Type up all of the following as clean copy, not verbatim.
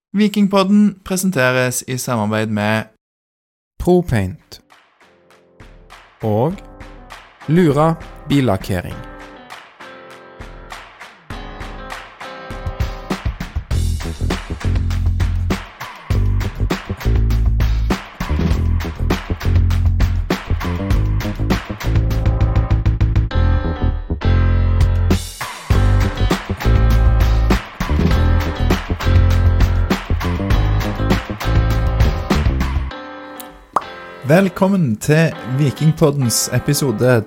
Vikingpodden presenteres i samarbeid med ProPaint og Lura billakkering. Velkommen til Vikingpoddens episode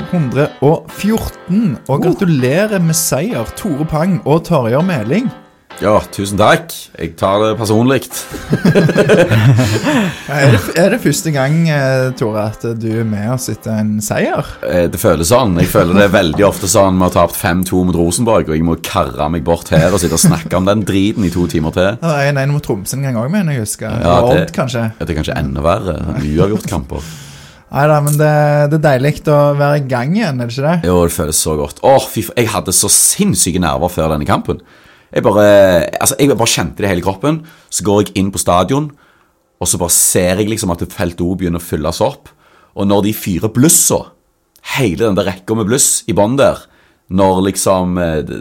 214, og gratulerer med seier, Tore Pang og Tarjei Meling. Ja, tusen takk. Jeg tar det personligt. Er det første gang, Tore, at du er med oss etter en seier? Det føles sånn. Jeg føler det veldig ofte sånn med å ha tapt 5-2 mot Rosenborg, og jeg må karre meg bort her og sitte og snakke om den driten i 2 timer til. Det var en mot Tromsø en gang også, mener jeg husker. Ja, Odd, kanskje. Det er kanskje enda verre. Uavgjort kamper. Neida, men det er deilig å være i gang igjen, er det ikke det? Jo, det føles så godt. Fy, jeg hadde så sinnssyke nerver før denne kampen. Jeg bare kjente det i hele kroppen. Så går jeg inn på stadion, og så bare ser jeg liksom at Felt O begynner å fylles opp. Og når de fyrer blussa, hele den der rekka med bluss i bånd der, når liksom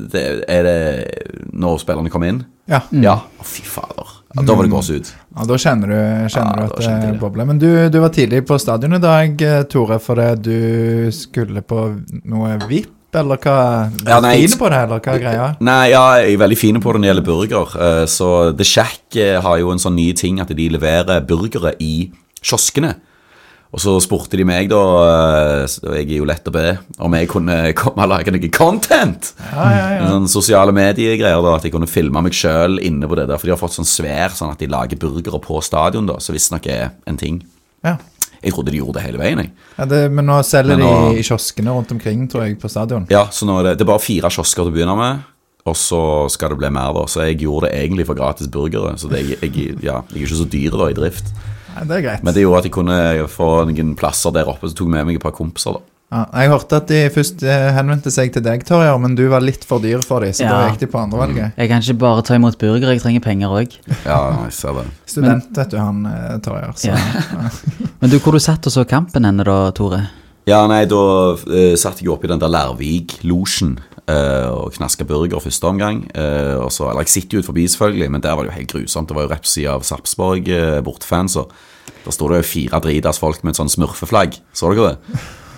når spillerne kommer inn. Ja. Ja, fy fader. Ja, da var det gås ut. Ja, da kjenner du at det bobler. Men du var tidlig på stadion i dag, Tore, fordi du skulle på noe VIP. Eller hva? Fine på det, eller hva greia? Nei, ja, jeg er veldig fine på det når det gjelder burger. Så The Shack har jo en sånn ny ting at de leverer burgere i kioskene. Og så spurte de meg da, jeg er jo lett å be, om jeg kunne komme og lage noe content. Ja. Sånn sosiale mediegreier da, at jeg kunne filme meg selv inne på det der. For de har fått sånn svær, sånn at de lager burgere på stadion da, så visstnok er en ting. Ja. Jeg trodde de gjorde det hele veien, jeg. Ja, men nå selger de i kioskene rundt omkring, tror jeg, på stadion. Ja, så nå er det er bare 4 kiosker til å begynne med, og så skal det bli mer da. Så jeg gjorde det egentlig for gratis burgere, så jeg er ikke så dyre da i drift. Nei, det er greit. Men det gjorde at jeg kunne få noen plasser der oppe, så tok jeg med meg et par kompiser da. Ja, jeg hørte at de først henvendte seg til deg, Tarjei, men du var litt for dyr for dem, så da gikk de på andre valget. Jeg kan ikke bare ta imot burger, jeg trenger penger også. Ja, jeg ser det. Student, vet du, han Tarjei. Ja. Men du, hvor du satt og så kampen henne da, Tore? Ja, nei, da satt jeg opp i den der Lærvik-logen og knaska burger første omgang. Eller jeg sitter jo ut forbi selvfølgelig, men der var det jo helt grusomt. Det var jo repsida av Sarpsborg bortefans, og der stod det jo 4 dritas folk med et sånn smurfeflagg. Så dere det?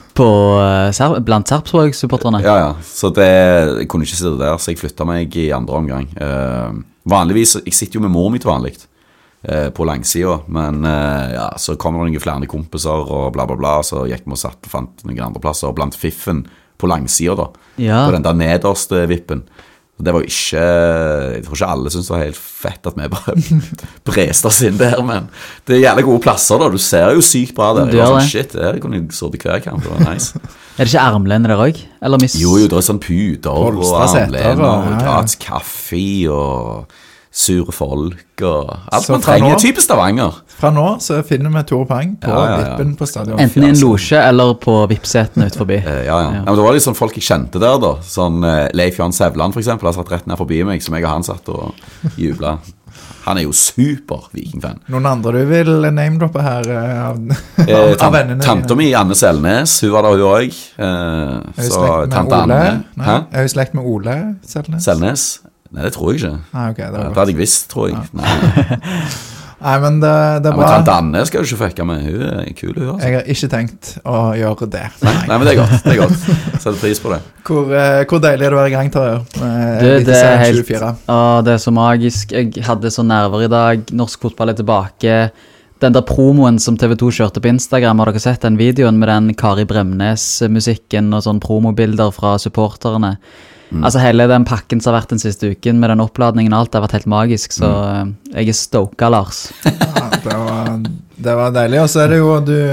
Blant Sarpsborg-supporterne? Ja. Så jeg kunne ikke sitte der, så jeg flyttet meg i andre omgang. Vanligvis, jeg sitter jo med mor mi til vanlig på langsida, men så kommer det noen flere kompiser og bla bla bla, så gikk vi og satt og fant noen andre plasser, og blant fiffen på langsida da, på den der nederste vippen. Det var jo ikke, jeg tror ikke alle synes det var helt fett at vi bare breste oss inn der, men det er jævlig gode plasser da, du ser jo sykt bra der. Det var sånn, shit, det kunne jeg så til hver kamp, det var nice. Er det ikke armlene der også? Jo, det er sånn puter og armlene og gratis kaffe og sure folk og alt man trenger, typisk Stavanger. Fra nå så finner vi Tore Pang på vippen på stadion. Enten i en loge eller på vippsetene ut forbi. Ja, men det var litt sånn folk jeg kjente der da, sånn Leif Jan Sævland for eksempel, har satt rett ned forbi meg, som jeg og han satt og jublet. Han er jo super vikingfan. Noen andre du vil name-droppe her av vennene? Tante mi, Anne Selnes, hun var der hun også. Så tante Anne. Er hun slekt med Ole Selnes? Nei, det tror jeg ikke. Okay, det hadde jeg visst, tror jeg. Nei, men det er bra. Men tante Anne skal du ikke fucke med. Hun er kul, hun altså. Jeg har ikke tenkt å gjøre det. Nei, men det er godt. Setter pris på det. Hvor deilig er det å være i gang, Tarjei? Det er helt, det er så magisk. Jeg hadde så nerver i dag. Norsk fotball er tilbake. Den der promoen som TV 2 kjørte på Instagram, har dere sett den videoen med den Kari Bremnes-musikken og sånn promobilder fra supporterne? Altså hele den pakken som har vært den siste uken med den oppladningen og alt, det har vært helt magisk, så jeg er stoka, Lars. Det var deilig, og så er det jo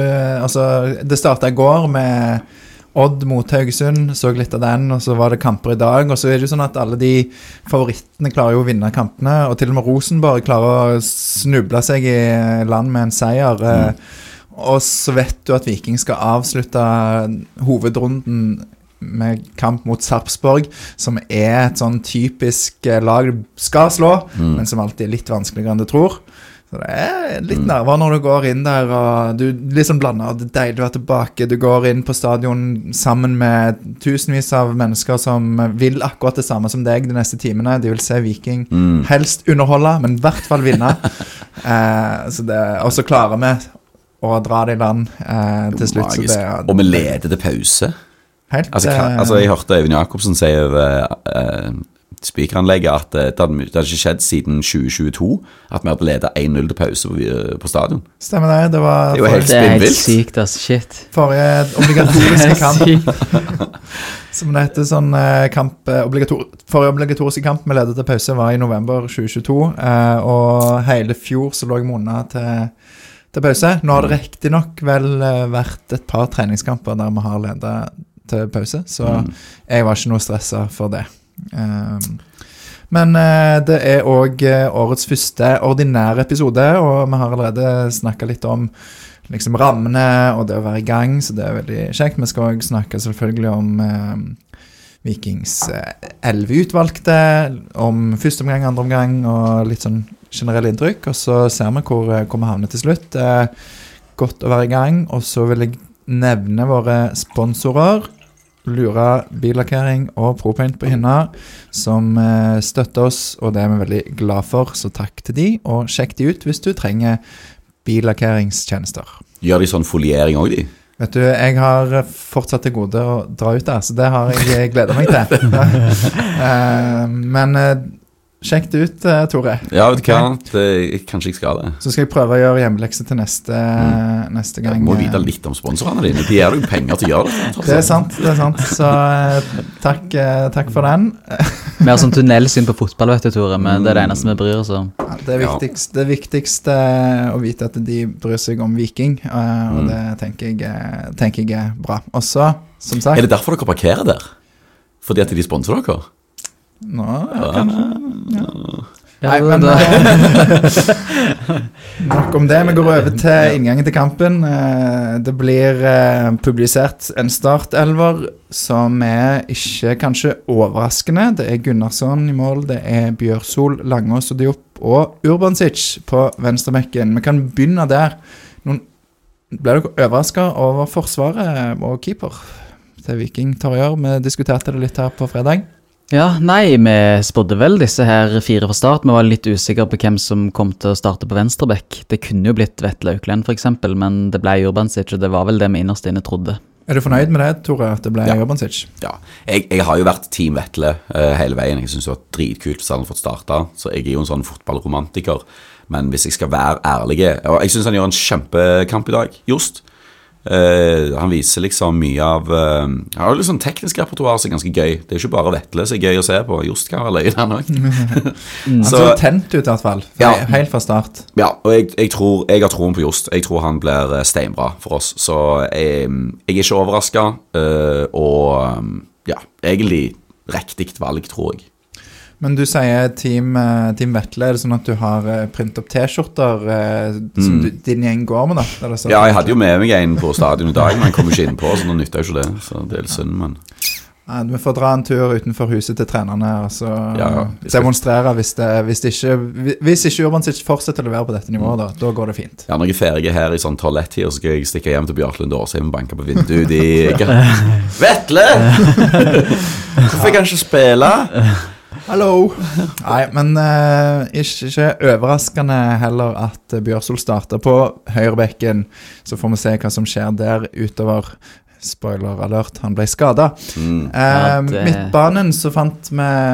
det startet i går med Odd mot Haugesund, så litt av den, og så var det kamper i dag, og så er det jo sånn at alle de favorittene klarer jo å vinne kampene, og til og med Rosenborg klarer å snuble seg i land med en seier, og så vet du at Viking skal avslutte hovedrunden med kamp mot Sarpsborg, som et sånn typisk lag du skal slå, men som alltid litt vanskeligere enn du tror. Så det litt nerver når du går inn der, og du liksom blander, det deilig å være tilbake, du går inn på stadion sammen med tusenvis av mennesker som vil akkurat det samme som deg de neste timene, de vil se Viking helst underholde, men i hvert fall vinne. Og så klarer vi å dra det i land til slutt. Så og vi leder til pause. Helt. Altså, jeg hørte Eivind Jakobsen si over speakeranlegget at det hadde ikke skjedd siden 2022 at vi hadde ledet 1-0 til pause på stadion. Stemmer det, det var jo helt spinnvilt. Det helt sykt, shit. Forrige obligatoriske kamp, som det heter sånn kamp, forrige obligatoriske kamp vi ledet til pause var i november 2022, og hele fjor så lå jeg måned til pause. Nå har det riktig nok vel vært et par treningskamper der vi har ledet til pause, så jeg var ikke noe stresset for det. Men det også årets første ordinære episode, og vi har allerede snakket litt om liksom rammene og det å være i gang, så det veldig kjekt. Vi skal også snakke selvfølgelig om Vikings 11 utvalgte, om første omgang, andre omgang og litt sånn generelle inntrykk, og så ser vi hvor vi havner til slutt. Godt å være i gang, og så vil jeg nevne våre sponsorer, Lura billakkering og ProPaint på Hinna, som støtter oss, og det vi veldig glad for, så takk til de, og sjekk de ut hvis du trenger billakkeringstjenester. Gjør de sånn foliering også, de? Vet du, jeg har fortsatt til gode å dra ut der, så det har jeg gledet meg til. Men sjekk det ut, Tore. Ja, vet du hva? Kanskje jeg skal det. Så skal jeg prøve å gjøre hjemmelekse til neste gang. Jeg må vite litt om sponsorene dine. De er jo penger til å gjøre det. Det er sant. Så takk for den. Vi har sånn tunnelsyn på fotball, vet du, Tore, men det er det eneste vi bryr oss om. Ja, det viktigste å vite at de bryr seg om Viking, og det tenker jeg er bra. Og så, som sagt... Er det derfor dere parkerer der? Fordi at de sponsorer dere? Nå, kanskje. Nei, men nok om det. Vi går over til inngangen til kampen. Det blir publisert en startelver som ikke kanskje overraskende. Det er Gunnarsson i mål, det er Bjørsol, Langås og Diop og Urbansic på venstrebekken. Vi kan begynne der. Ble dere overrasket over forsvaret og keeper til Viking Torjer? Vi diskuterte det litt her på fredag. Ja, nei, vi spådde vel disse her 4 fra start. Vi var litt usikre på hvem som kom til å starte på venstrebekk. Det kunne jo blitt Vetle Auklend for eksempel, men det ble Urbansic, og det var vel det vi innerst inne trodde. Er du fornøyd med det, Tore, at det ble Urbansic? Ja, jeg har jo vært team Vetle hele veien. Jeg synes det var dritkult hvis han hadde fått startet, så jeg er jo en sånn fotballromantiker. Men hvis jeg skal være ærlig, og jeg synes han gjør en kjempekamp i dag, just. Han viser liksom mye av han har jo liksom teknisk repertoar som er ganske gøy. Det er ikke bare Vetle som er gøy å se på. Just kan være løy der nok. Han så tent ut i hvert fall, helt fra start. Ja, og jeg har troen på Just. Jeg tror han blir steinbra for oss. Så jeg er ikke overrasket, og egentlig riktig valg, tror jeg. Men du sier team Vetle, er det sånn at du har print opp t-skjorter som din gjeng går med da? Ja, jeg hadde jo med meg en på stadion i dag, men jeg kom ikke inn på, så nå nytter jeg ikke det, så det er litt synd, men... Ja, vi får dra en tur utenfor huset til trenerne, og så demonstrere hvis ikke Urbansic fortsetter å levere på dette nivået, da går det fint. Ja, når jeg er ferdig her i sånn toalettid, så skal jeg stikke hjem til Bjørklund Årsheim og banke på vinduet. Vetle! Hvorfor kan jeg ikke spille? Hallo! Nei, men ikke overraskende heller at Bjørsol starter på høyrebekken, så får vi se hva som skjer der utover. Spoiler alert, han ble skadet. Midtbanen så fant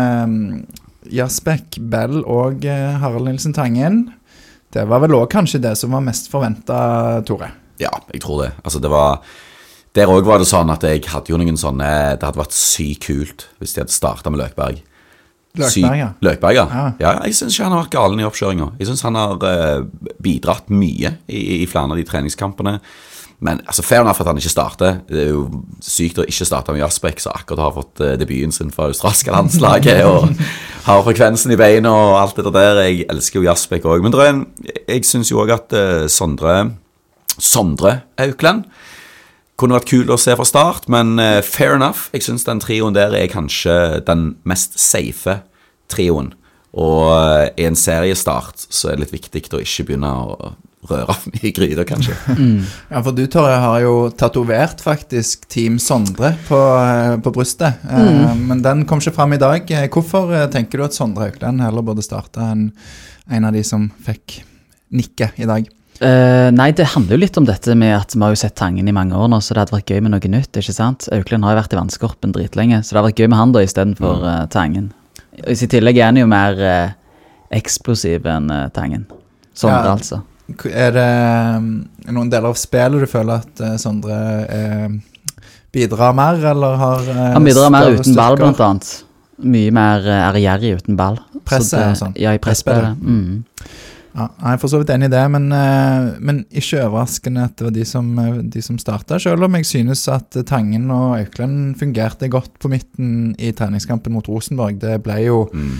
vi Jasbek, Bell og Harald Nilsen Tangen. Det var vel også kanskje det som var mest forventet, Tore? Ja, jeg tror det. Altså det var... Der også var det sånn at jeg hadde jo noen sånne... Det hadde vært sykt kult hvis de hadde startet med Løkberg. Løkberg, ja. Ja, jeg synes ikke han har vært galen i oppkjøringen. Jeg synes han har bidratt mye i flere av de treningskampene. Men altså, fair enough at han ikke starter. Det er jo sykt å ikke starte med Jasbek, så akkurat har fått debuten sin for australske landslaget, og har frekvensen i beina og alt det der. Jeg elsker jo Jasbek også. Men jeg synes jo også at Sondre Auklend kunne vært kul å se fra start, men fair enough. Jeg synes den trioen der kanskje den mest safe trioen. Og i en seriestart så det litt viktig å ikke begynne å røre mye gryder, kanskje. Ja, for du, Torre, har jo tatovert faktisk Team Sondre på brystet. Men den kom ikke frem i dag. Hvorfor tenker du at Sondre Haukeland heller burde starte enn en av de som fikk nikke i dag? Nei, det handler jo litt om dette med at vi har jo sett Tangen i mange år nå, så det hadde vært gøy med noe nytt, ikke sant? Haukeland har jo vært i vannskorpen dritlenge, så det hadde vært gøy med han da i stedet for Tangen. I sitt tillegg han jo mer eksplosiv enn Tangen. Sondre, altså. Er det noen deler av spillet du føler at Sondre bidrar mer, eller har han bidrar mer uten ball, blant annet. Mye mer gjerrig uten ball. Presse og sånn? Ja, i presspillet. Ja, jeg er for så vidt enig i det, men ikke overraskende at det var de som startet, selv om jeg synes at Tangen og Haukeland fungerte godt på midten i treningskampen mot Rosenborg. Det ble jo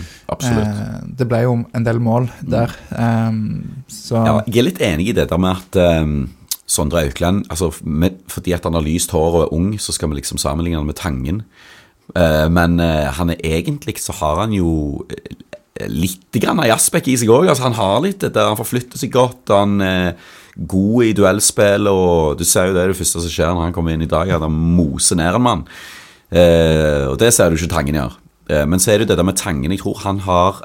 det ble jo en del mål der. Så. Ja, jeg litt enig i det der med at Sondre Haukeland, altså fordi at han har lyst hår og ung, så skal vi liksom sammenligne han med Tangen. Men han egentlig så har han jo litt grann av Jasbek i seg også, altså han har litt det der, han forflytter seg godt, han god i duellspill, og du ser jo det første som skjer når han kommer inn i dag, at han moser ned en mann, og det ser du ikke Tangen gjør. Men så det der med Tangen, jeg tror han har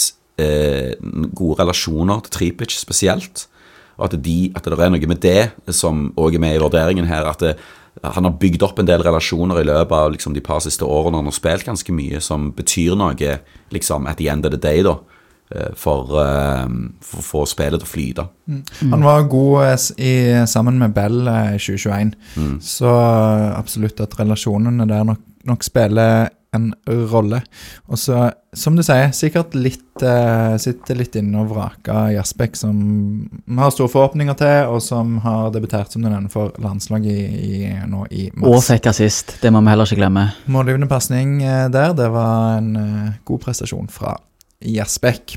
gode relasjoner til Tripic spesielt, og at det noe med det som også med i vurderingen her, at han har bygd opp en del relasjoner i løpet av liksom, de par siste årene. Han har spilt ganske mye som betyr noe liksom, at the end of the day da, for å få spillet til å flyte. Han var god sammen med Bell i 2021, så absolutt at relasjonene der nok spiller en rolle. Og så, som du sier, sikkert sitter litt inne og vraker Jasbek, som har store forhåpninger til, og som har debutert som den ene for landslaget nå i mars. Og fikk assist, det må vi heller ikke glemme. Målgivende passning der, det var en god prestasjon fra Jasbek.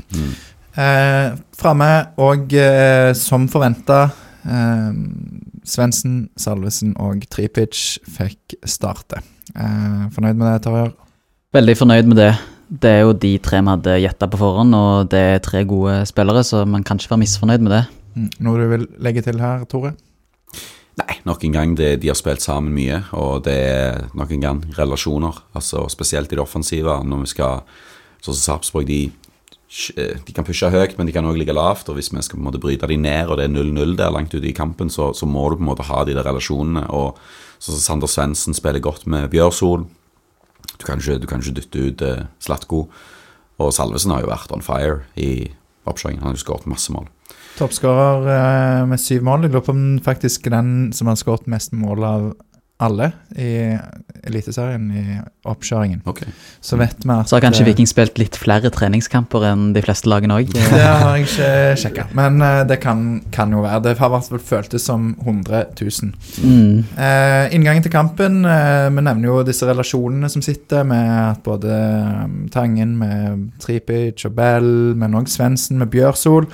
Fremme, og som forventet, Svendsen, Salvesen og Tripic fikk starte. Fornøyd med det, Tarjei? Veldig fornøyd med det. Det jo de tre vi hadde gjettet på forhånd, og det tre gode spillere, så man kan ikke være misfornøyd med det. Noe du vil legge til her, Tore? Nei, nok en gang de har spilt sammen mye, og det nok en gang relasjoner, altså spesielt i det offensive, når vi skal, sånn som Sarpsborg, de kan pushe høyt, men de kan også ligge lavt, og hvis vi skal på en måte bryte de ned, og det 0-0 der langt ute i kampen, så må du på en måte ha de der relasjonene, og sånn som Sander Svendsen spiller godt med Bjørsol, du kan ikke dytte ut Slatko, og Salvesen har jo vært on fire i oppkjøringen, han har jo skåret masse mål. Toppskårer med 7 mål, jeg lurer på faktisk den som har skåret mest mål av alle i eliteserien i oppkjøringen. Okay. Så vet vi at... Så har kanskje Viking spilt litt flere treningskamper enn de fleste lagene også? Det har jeg ikke sjekket, men det kan jo være. Det har vært føltes som 100 000. Inngangen til kampen, vi nevner jo disse relasjonene som sitter med at både Tangen med Tripic og Bell, men også Svendsen med Bjørsol.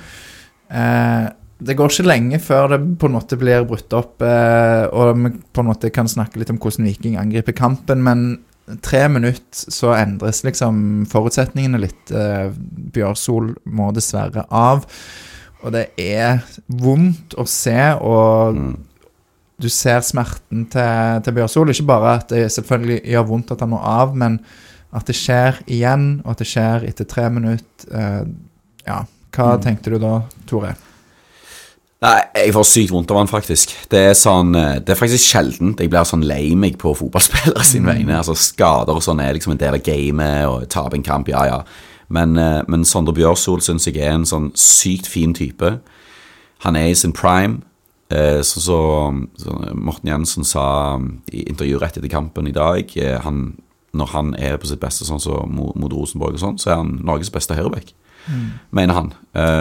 Det går ikke lenge før det på en måte blir brutt opp, og vi på en måte kan snakke litt om hvordan Viking angriper kampen, men 3 minutter så endres liksom forutsetningene litt. Bjørsol må dessverre av, og det vondt å se, og du ser smerten til Bjørsol, ikke bare at det selvfølgelig gjør vondt at han må av, men at det skjer igjen, og at det skjer etter 3 minutter. Hva tenkte du da, Tore? Nei, jeg får sykt vondt av han faktisk. Det er faktisk sjeldent jeg blir sånn lei meg på fotballspillere sin vegne. Altså skader og sånn liksom en del av gamet, og tape en kamp, ja. Men Sondre Bjørsol synes jeg en sånn sykt fin type. Han i sin prime, så Morten Jensen sa i intervjuet rett etter kampen i dag, når han på sitt beste sånn så mot Rosenborg og sånn, så han Norges beste høyrebekk, mener han.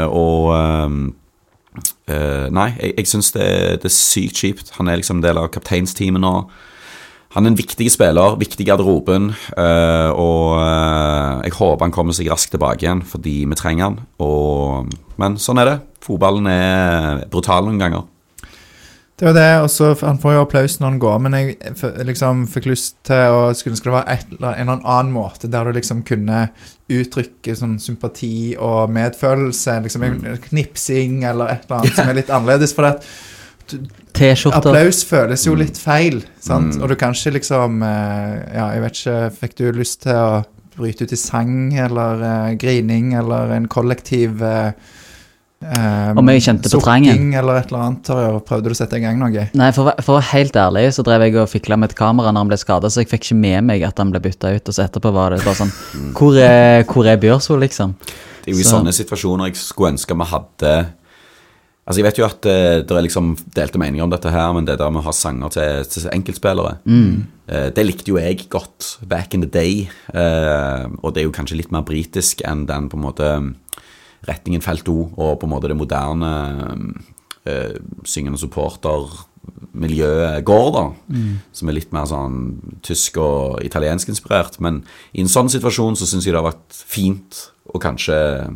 Nei, jeg synes det er sykt kjipt. Han liksom en del av kapteinsteamet nå. Han en viktig spiller, viktig i garderoben, og jeg håper han kommer seg raskt tilbake igjen, fordi vi trenger han. Men sånn det. Fotballen brutal noen ganger. Det var det, og så han får jo applaus når han går, men jeg liksom fikk lyst til å skulle det være en eller annen måte der du liksom kunne uttrykke sånn sympati og medfølelse, liksom knipsing eller et eller annet som litt annerledes, for at applaus føles jo litt feil, sant? Og du kan ikke liksom, jeg vet ikke, fikk du lyst til å bryte ut i sang eller grining eller en kollektiv om jeg kjente på trangen eller et eller annet, prøvde du å sette i gang noe? Nei, for å være helt ærlig så drev jeg og fikla med et kamera når han ble skadet, så jeg fikk ikke med meg at han ble byttet ut, og så etterpå var det bare sånn hvor er Bjørsol liksom? Det er jo i sånne situasjoner jeg skulle ønske vi hadde. Altså jeg vet jo at det liksom delte meninger om dette her, men det der med å ha sanger til enkeltspillere, det likte jo jeg godt back in the day, og det er jo kanskje litt mer britisk enn den på en måte retningen felt O, og på en måte det moderne syngende supporter-miljøet går da, som litt mer sånn tysk og italiensk inspirert, men i en sånn situasjon så synes jeg det har vært fint, og kanskje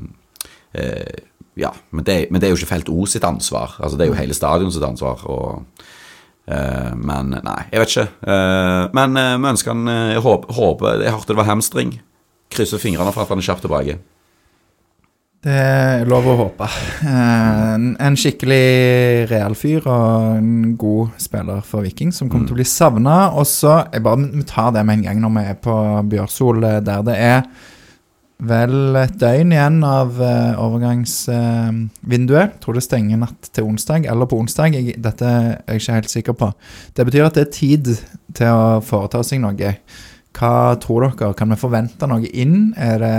men det er jo ikke felt O sitt ansvar, altså det er jo hele stadion sitt ansvar, men nei, jeg vet ikke, men vi ønsker han, jeg håper, jeg hørte det var hamstring, krysser fingrene for at han kjapt tilbake. Det er lov å håpe. En skikkelig real fyr og en god spiller for Viking som kommer til å bli savnet. Og så, vi tar det med en gang når vi er på Bjørsol, der det er vel et døgn igjen av overgangsvinduet. Jeg tror det stenger natt til onsdag, eller på onsdag. Dette er jeg ikke helt sikker på. Det betyr at det er tid til å foreta seg noe. Hva tror dere? Kan vi forvente noe inn?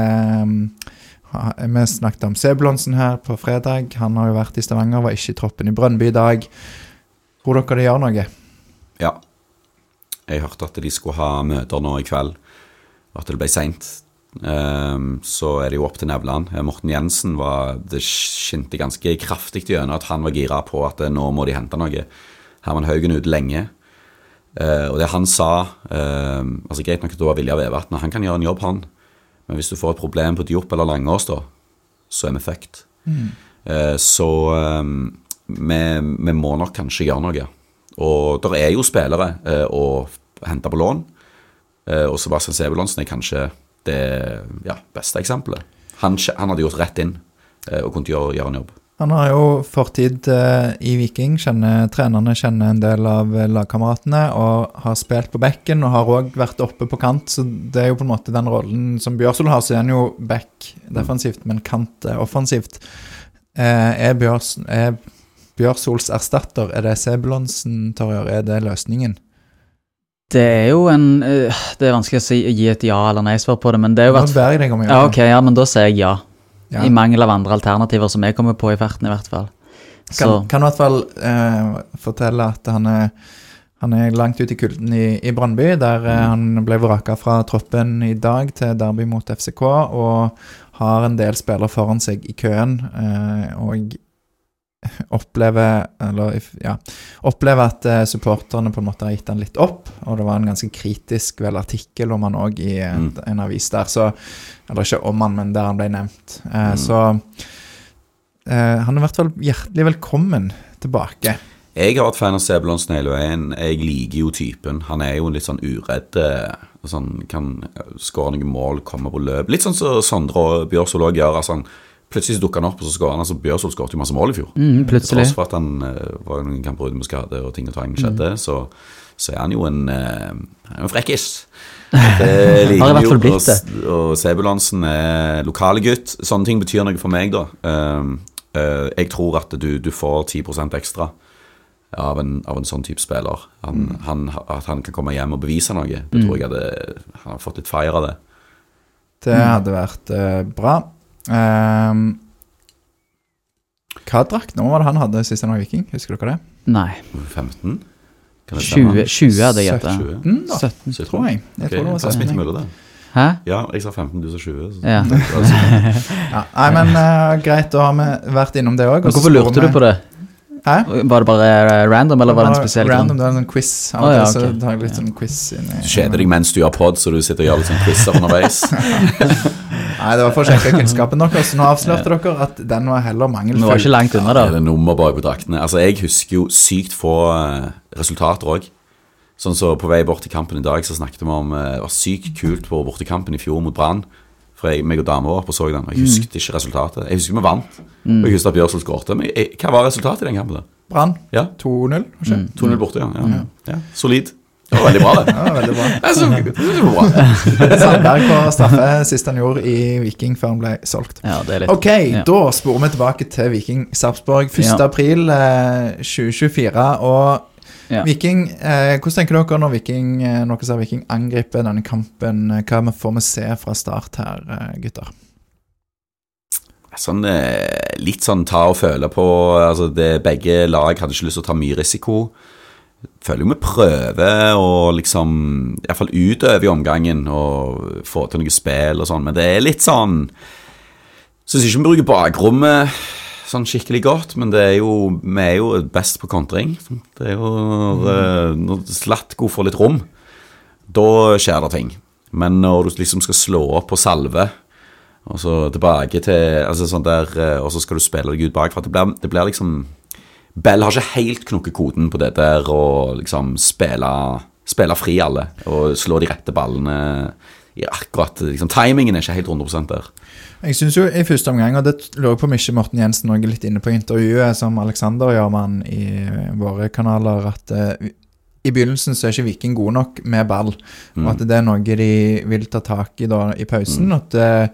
Vi snakket om Sebulonsen her på fredag. Han har jo vært i Stavanger, var ikke i troppen i Brøndby i dag. Tror dere det gjør noe? Ja. Jeg hørte at de skulle ha møter nå i kveld, og at det ble sent. Så er det jo opp til Nevland. Morten Jensen det skinte ganske kraftig gjennom at han var gira på at nå må de hente noe. Herman Haugen ut lenge. Og det han sa, altså greit nok at du var villig av Everton, han kan gjøre en jobb han. Men hvis du får et problem på Diop eller Langås da, så er vi fucked. Så vi må nok kanskje gjøre noe. Og der er jo spillere å hente på lån, og Sebastian Sebulonsen er kanskje det beste eksempelet. Han hadde gjort rett inn og kunne gjøre en jobb. Han har jo fortid i Viking, trenerne kjenner en del av lagkameratene og har spilt på bekken og har også vært oppe på kant, så det er jo på en måte den rollen som Bjørsol har, så er han jo back defensivt, men kant offensivt. Er Bjørsols erstatter, er det Sebulonsen, Torjer, er det løsningen? Det er jo det er vanskelig å gi et ja eller nei svar på det, men det er jo Nå ber jeg deg om å gjøre det. Ok, men da sier jeg ja. I mangel av andre alternativer som jeg kommer på i farten i hvert fall. Kan i hvert fall fortelle at han er langt ut i kulden i Brøndby, der han ble vraket fra troppen i dag til derby mot FCK, og har en del spillere foran seg i køen, og opplever at supporterne på en måte har gitt han litt opp, og det var en ganske kritisk artikkel om han også i en avis der, eller ikke om han, men der han ble nevnt. Så han er i hvert fall hjertelig velkommen tilbake. Jeg har vært fan av Sebulonsen hele veien. Jeg liker jo typen. Han er jo litt sånn uredd, sånn, kan skåre noen mål, komme på løp. Litt sånn som Sondre og Bjørsol også gjør, altså plutselig dukker han opp, og så skårer han. Altså, Bjørsol skåret jo masse mål i fjor. Plutselig. Tross for at han var noen kamper ute med skade, og ting og tang skjedde, så er han jo en frekkis. Det liker har i hvert fall blitt det. Og Sebulonsen er lokale gutt. Sånne ting betyr noe for meg, da. Jeg tror at du får 10% ekstra av en sånn type spiller. At han kan komme hjem og bevise noe. Det tror jeg han har fått litt fire av det. Det hadde vært bra. Hva drakt nå var det han hadde sist han var Viking? Husker dere det? Nei. 15? 20 hadde jeg gjettet. 17 tror jeg. Jeg tror det var 17. Hæ? Ja, jeg sa 15, du sa 20. Så. Ja. Nei, men greit, da har vi vært innom det også. Hvorfor lurte du på det? Hæ? Var det bare random, eller var det en spesiell grunn? Random, det var en sånn quiz. Okay. Så tar jeg litt sånn quiz inn i... Du kjeder deg mens du gjør podd, så du sitter og gjør litt sånn quizer underveis. Nei, det var for å sjekke kunnskapen deres. Nå avslørte dere at den var heller mangelfull. Vi var ikke langt unna da. Det nummer bare på draktene. Altså, jeg husker jo sykt få resultater også. Sånn så på vei bort til kampen i dag, så snakket vi om det var sykt kult på bortekampen i fjor mot Brann. For meg og damer var på så den, og jeg husket ikke resultatet. Jeg husker vi vant, og jeg husker at Bjørsel skårte. Men hva var resultatet i den kampen da? Brann, ja. 2-0, kanskje? 2-0 borte, ja. Solid. Det var veldig bra det. Ja, veldig bra. Det var bra. Sandberg på straffe sist han gjorde i Viking før han ble solgt. Ja, det litt. Ok, da sporer vi tilbake til Viking Sarpsborg 1. april 2024, og Viking, hvordan tenker dere når noe ser Viking angriper denne kampen? Hva får vi se fra start her, gutter? Sånn, litt sånn ta og føle på, altså begge lag hadde ikke lyst til å ta mye risiko. Føler jo vi prøver å liksom, i hvert fall utøve i omgangen og få til noe spill og sånn, men det litt sånn, synes ikke vi bruker bakrommet sånn skikkelig godt, men vi jo best på kontring. Det jo når Zlatko får litt rom, da skjer det ting. Men når du liksom skal slå opp på salve, og så tilbake til, altså sånn der, og så skal du spille deg ut bak, for det blir liksom, Bell har ikke helt knokkekoden på det der, og liksom spille fri alle, og slå de rette ballene i akkurat, liksom, timingen ikke helt 100% der. Jeg synes jo i første omgang, og det lå på Mikke Morten Jensen og litt inne på intervjuet som Alexander gjør man i våre kanaler, at i begynnelsen så ikke Viking god nok med ball, og at det noe de vil ta tak i da i pausen, at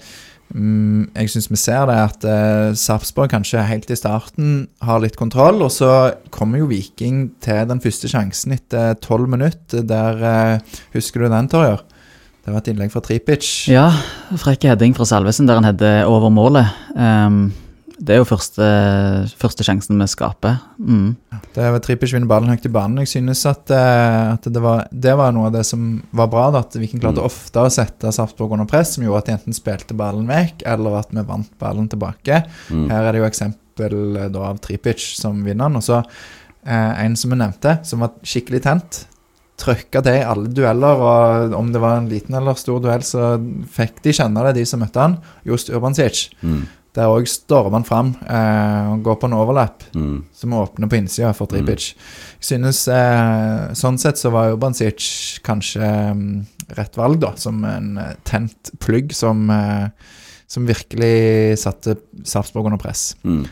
jeg synes vi ser det at Sarpsborg kanskje helt i starten har litt kontroll, og så kommer jo Viking til den første sjansen etter 12 minutter, der husker du den, Torjer? Det var et innlegg fra Tripic. Ja, frekke heading fra Salvesen, der han hedde over målet. Det jo første sjansen vi skaper. Det var Tripic vinner ballen høyt i banen. Jeg synes at det var noe av det som var bra, da, at Viking klarte ofte å sette Sarpsborg under press, som gjorde at de enten spilte ballen vekk, eller at vi vant ballen tilbake. Her det jo eksempel da, av Tripic som vinner, og så en som vi nevnte, som var skikkelig tent, trykket det i alle dueller, og om det var en liten eller stor duell, så fikk de kjenne det, de som møtte han, Just Urbansic. Der også stormer han frem og går på en overlapp som åpner på innsiden for Tripic. Jeg synes, sånn sett så var Urbansic kanskje rett valg da, som en tent plugg som virkelig satte Sarpsborg under press.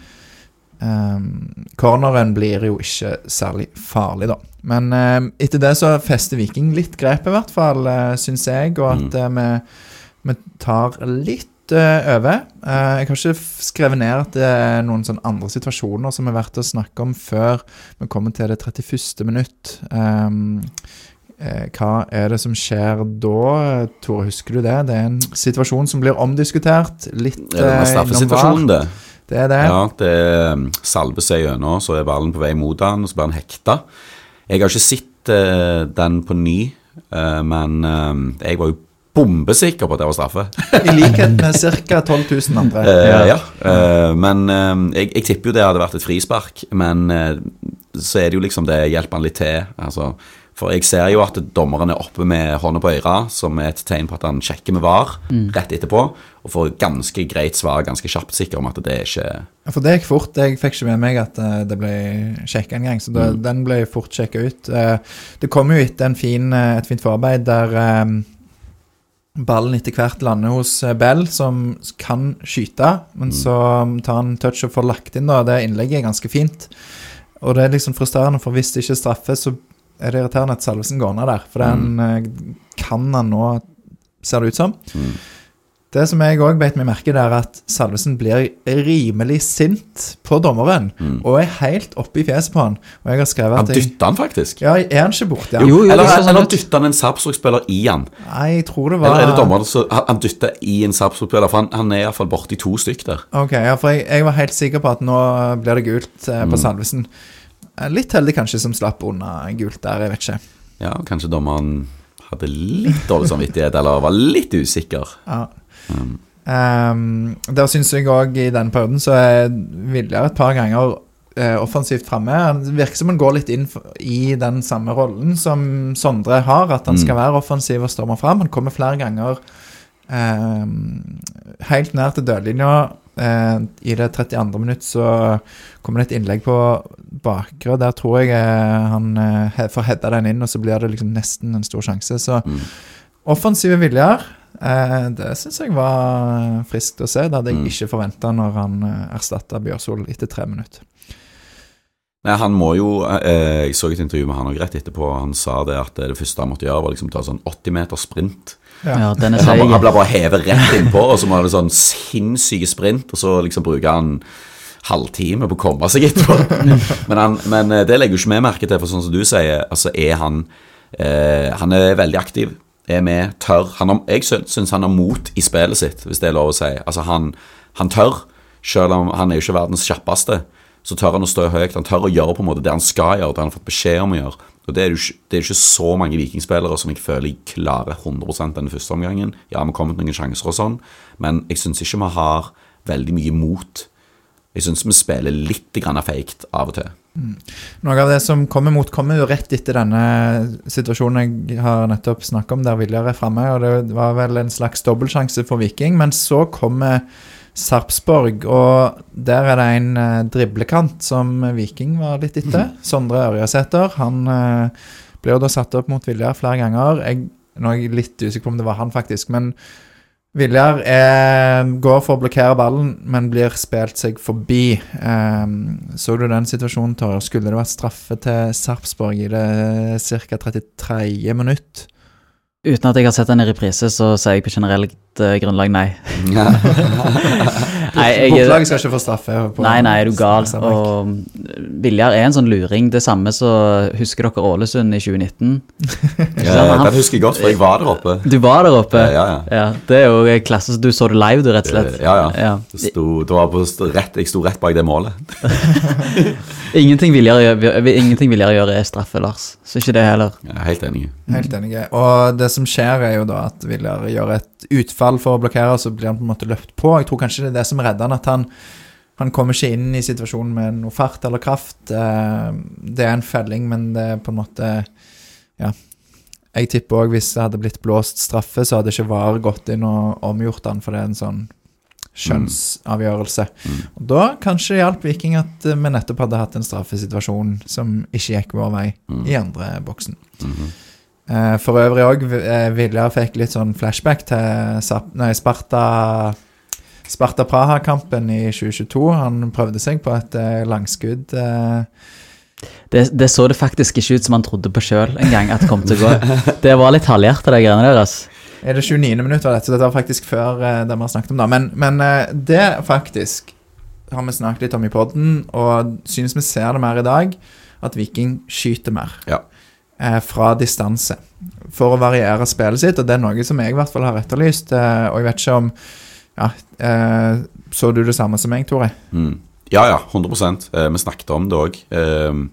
Corneren blir jo ikke særlig farlig da. Men etter det så fester Viking litt grep i hvert fall, synes jeg, og at vi tar litt over. Jeg har ikke skrevet ned at det noen sånne andre situasjoner som er verdt å snakke om før vi kommer til det 31. minutt. Hva det som skjer da? Tore, husker du det? Det en situasjon som blir omdiskutert litt den straffesituasjonen det. Det det. Ja, det salver seg gjennom, så ballen på vei mot han, og så blir han hekta. Jeg har ikke sett den på ny, men jeg var jo bombesikker på at det var straffe. I likhet med cirka 12 000 andre. Men jeg tipper jo det hadde vært et frispark, men så det jo liksom det hjelper han litt til, altså. For jeg ser jo at dommeren oppe med hånda på øyra, som et tegn på at han sjekker med VAR rett etterpå, og får ganske greit svar, ganske kjapt sikker om at det ikke... Ja, for det gikk fort. Jeg fikk ikke med meg at det ble sjekket en gang, så den ble fort sjekket ut. Det kom jo etter et fint forarbeid der ballen etter hvert lander hos Bell, som kan skyte, men så tar han touch og får lagt inn da. Det innlegget ganske fint, og det liksom frustrerende, for hvis det ikke straffer, så det irriterende at Salvesen går ned der, for den kan han nå, ser det ut som. Det som jeg også vet meg merke, det at Salvesen blir rimelig sint på dommeren, og helt oppe i fjeset på han. Og jeg har skrevet at... Han dytter han faktisk? Ja, han ikke bort, ja. Jo, eller dytter han en Sarpsborg-spiller i han? Nei, jeg tror det var... Eller det dommeren, så han dytter i en Sarpsborg-spiller, for han i hvert fall borte i 2 stykker der. Ok, ja, for jeg var helt sikker på at nå blir det gult på Salvesen. Litt heldig kanskje som slapp unna gult der, jeg vet ikke. Ja, kanskje dommeren hadde litt dårlig samvittighet, eller var litt usikker. Ja. Der synes jeg også i denne perioden så Vilja et par ganger offensivt fremme. Det virker som han går litt inn i den samme rollen som Sondre har, at han skal være offensiv og storme frem. Han kommer flere ganger helt nær til dødlinja. I det 32. minutt så kommer det et innlegg på bakre, og der tror jeg han får hedda den inn, og så blir det liksom nesten en stor sjanse. Så offensive Viljar, det synes jeg var friskt å se. Det hadde jeg ikke forventet når han erstattet Bjørsol etter 3 minutter. Nei, han må jo, jeg så et intervju med han og rett etterpå, han sa det at det første han måtte gjøre var liksom ta sånn 80 meter sprint. Ja, den han ble bare hevet rett innpå, og så må det sånn sinnssyke sprint, og så liksom bruker han halvtime på å komme seg etterpå. men det legger jo ikke med merke til, for sånn som du sier, altså han veldig aktiv, med, tør, jeg synes han har mot i spillet sitt, hvis det er lov å si. Altså han tør, selv om han jo ikke verdens kjappeste, så tør han å stå høyt, han tør å gjøre på en måte det han skal gjøre, det han har fått beskjed om å gjøre. Og det er jo ikke så mange vikingspillere som jeg føler jeg klarer 100% denne første omgangen. Ja, vi kommer til noen sjanser og sånn, men jeg synes ikke vi har veldig mye mot. Jeg synes vi spiller litt grann feikt av og til. Noe av det som kommer jo rett etter denne situasjonen jeg har nettopp snakket om, der Viljar fremme, og det var vel en slags dobbeltsjanse for Viking, men så kommer Sarpsborg, og der det en driblekant som Viking var litt etter, Sondre Ørjasæter. Han ble jo da satt opp mot Viljar flere ganger. Nå er jeg litt usikker på om det var han faktisk, men Viljar går for å blokkere ballen, men blir spilt seg forbi. Så du den situasjonen, Tor? Skulle det vært straffe til Sarpsborg i det cirka 33. minutt? Uten at jeg har sett den i reprise, så sier jeg på generelt grunnlag nei. Bortlaget skal ikke få straffe. Nei, er du gal. Og Viljar en sånn luring, det samme så husker dere Ålesund i 2019? Den husker jeg godt, for jeg var der oppe. Du var der oppe? Ja. Det er jo klasse, du så det live, du, rett og slett. Ja. Jeg sto rett bak det målet. Ingenting Viljar gjør straffe, Lars. Så ikke det heller. Jeg er helt enig. Og det som skjer jo da at Viljar gjør et utfall for å blokkere, så blir han på en måte løpt på. Jeg tror kanskje det er det som redder han, at han kommer ikke inn i situasjonen med noe fart eller kraft. Det en felling, men det er på en måte, ja. Jeg tipper også hvis det hadde blitt blåst straffe, så hadde ikke VAR gått inn og omgjort han, for det er en sånn skjønnsavgjørelse. Og da kanskje det hjalp Viking at vi nettopp hadde hatt en straffesituasjon som ikke gikk vår vei i andre boksen. For øvrig også, Viljar fikk litt sånn flashback til Sparta Praha-kampen i 2022. Han prøvde seg på et langskudd. Det så det faktisk ikke ut som han trodde på selv en gang at det kom til å gå. Det var litt halvhjertet, det greiene deres. Er det 29. minutt var det, så det var faktisk før det vi har snakket om da. Men det faktisk har vi snakket litt om i podden, og synes vi ser det mer i dag, at Viking skyter mer. Ja. Fra distanse for å variere spillet sitt, og det er noe som jeg i hvert fall har etterlyst, og jeg vet ikke om så du det samme som meg, Tore? Ja, 100%. Vi snakket om det også.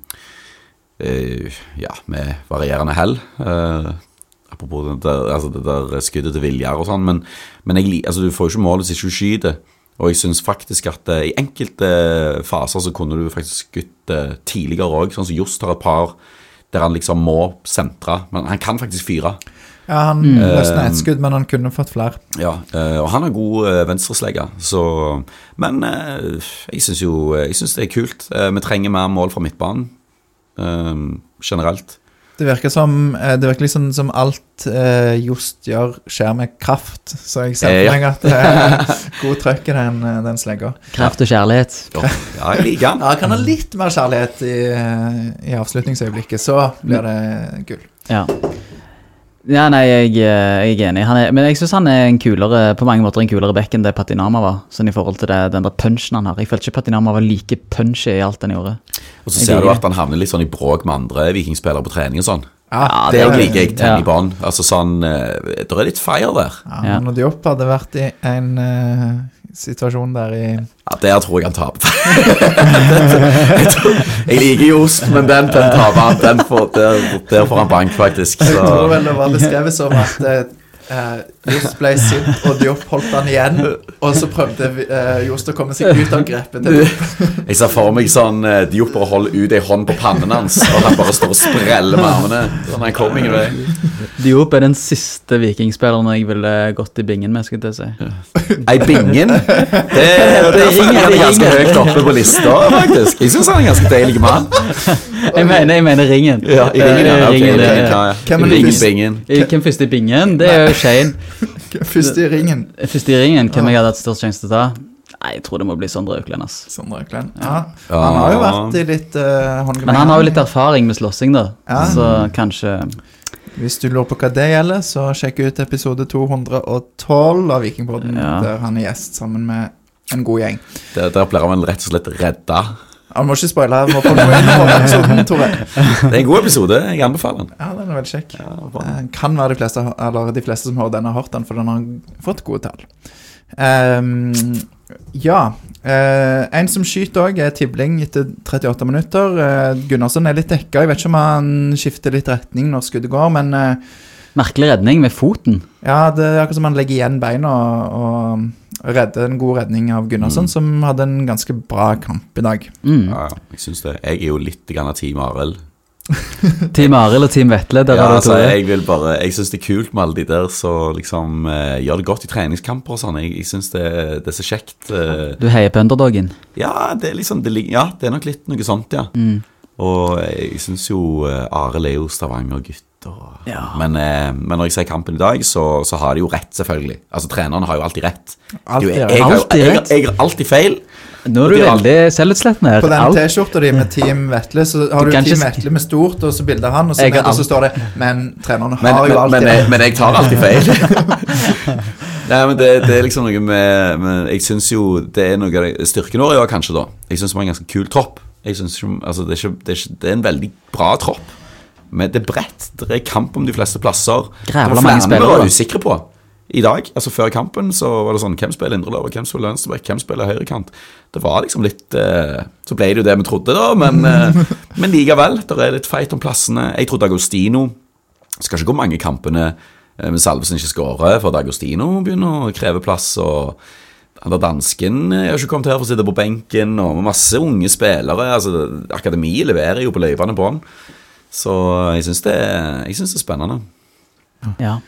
Med varierende hell. Apropos det der skuddet til Viljar og sånn, men du får jo ikke mål hvis ikke du skyter, og jeg synes faktisk at i enkelte faser så kunne du faktisk skutt tidligere også, sånn som Just har et par der han liksom må sentre, men han kan faktisk fyre. Ja, han løsner et skudd, men han kunne fått flere. Ja, og han har god venstreslegge, men jeg synes det er kult. Vi trenger mer mål fra midtbanen, generelt. Det virker liksom som alt Just gjør skjer med kraft, så jeg ser for meg at god trøkk i den slegga. Kraft og kjærlighet. Ja, jeg liker han. Ja, kan ha litt mer kjærlighet i avslutningsøyeblikket, så blir det gull. Ja, nei, jeg er enig. Men jeg synes han er på mange måter en kulere bekk enn det Patinama var, sånn i forhold til den der punchen han har. Jeg følte ikke Patinama var like punchy i alt den gjorde. Og så ser du at han havner litt sånn i bråk med andre vikingspillere på trening og sånn. Ja, det liker jeg tenner i bånd. Altså sånn, det er litt fire der. Ja, når Diop hadde vært i en situasjon der i... Ja, der tror jeg han taper. Jeg liker Just, men den taper han. Der får han bank, faktisk. Så. Jeg tror vel det var beskrevet som at Just ble sint, og Diop holdt han igjen, og så prøvde Just å komme seg ut av grepet til Diop. Jeg ser for meg sånn Diop bare holder ut en hånd på pannen hans, og han bare står og spreller med armene. Sånn han kommer ingen vei. Diop den siste vikingspilleren jeg ville gått i bingen med, skulle jeg si. Ei bingen? Det er ganske høyt oppe på lista, faktisk. Jeg synes han ganske deilig mann. Jeg mener ringen. Ja, i ringen, Hvem Hvem først i bingen? Det jo Shane. Først i ringen. Først i ringen, hvem jeg hadde hatt størst sjanse til å ta? Nei, jeg tror det må bli Sondre Auklend, ass. Sondre Auklend, ja. Han har jo vært i litt håndgemeng. Men han har jo litt erfaring med slåssing da, så kanskje... Hvis du lurer på hva det gjelder, så sjekk ut episode 212 av Vikingpodden, der han gjest sammen med en god gjeng. Der blir han rett og slett redda. Han må ikke spoile, må få noe inn på episoden, Tore. Det en god episode, jeg anbefaler den. Ja, den veldig kjekk. Kan være de fleste som hører den har hørt den, for den har fått gode tall. En som skyter også Tibling etter 38 minutter. Gunnarsson litt dekket. Jeg vet ikke om han skifter litt retning når skuddet går, men merkelig redning med foten. Ja, det akkurat som han legger igjen beina og redder en god redning av Gunnarsson, som hadde en ganske bra kamp i dag. Ja, jeg synes det. Jeg jo litt grann av Team Arild. Team Arild og Team Vetle, der altså, jeg synes det kült med alle de der så liksom gjør det godt i treningskamper og sånn. Jeg synes det så kjekt. Du heier på underdogen? Ja, det liksom, det er nok litt noe sånt, ja. Og jeg synes jo Arild jo Stavanger-gutt. Men når jeg ser kampen i dag, så har de jo rett, selvfølgelig. Altså, trenerne har jo alltid rett. Jeg har alltid feil. Nå du veldig selvutslettende her. På den t-skjorta di med Team Vetle, så har du Team Vetle med stort, og så bilder han, og så står det, men trenerne har jo alltid rett. Men jeg tar alltid feil. Nei, men det liksom noe med jeg synes jo, det noe av styrken vår i år, kanskje da. Jeg synes det var en ganske kul tropp. Jeg synes jo, altså, det en veldig bra tropp. Men det bredt, det kamp om de fleste plasser. Grævla mange spillere. Det var usikre på i dag, altså før kampen så var det sånn, hvem spiller indreløp, hvem spiller venstrebekk, hvem spiller høyrekant. Det var liksom litt, så ble det jo det vi trodde da, men likevel, det litt feit om plassene. Jeg trodde Agostino, skal ikke gå mange kampene med Salvesen ikke skårer, for Agostino begynner å kreve plass, og han der dansken har ikke kommet her for å sitte på benken, og masse unge spillere, altså akademi leverer jo på løyvene på han. Så jeg synes det er spennende. Ja.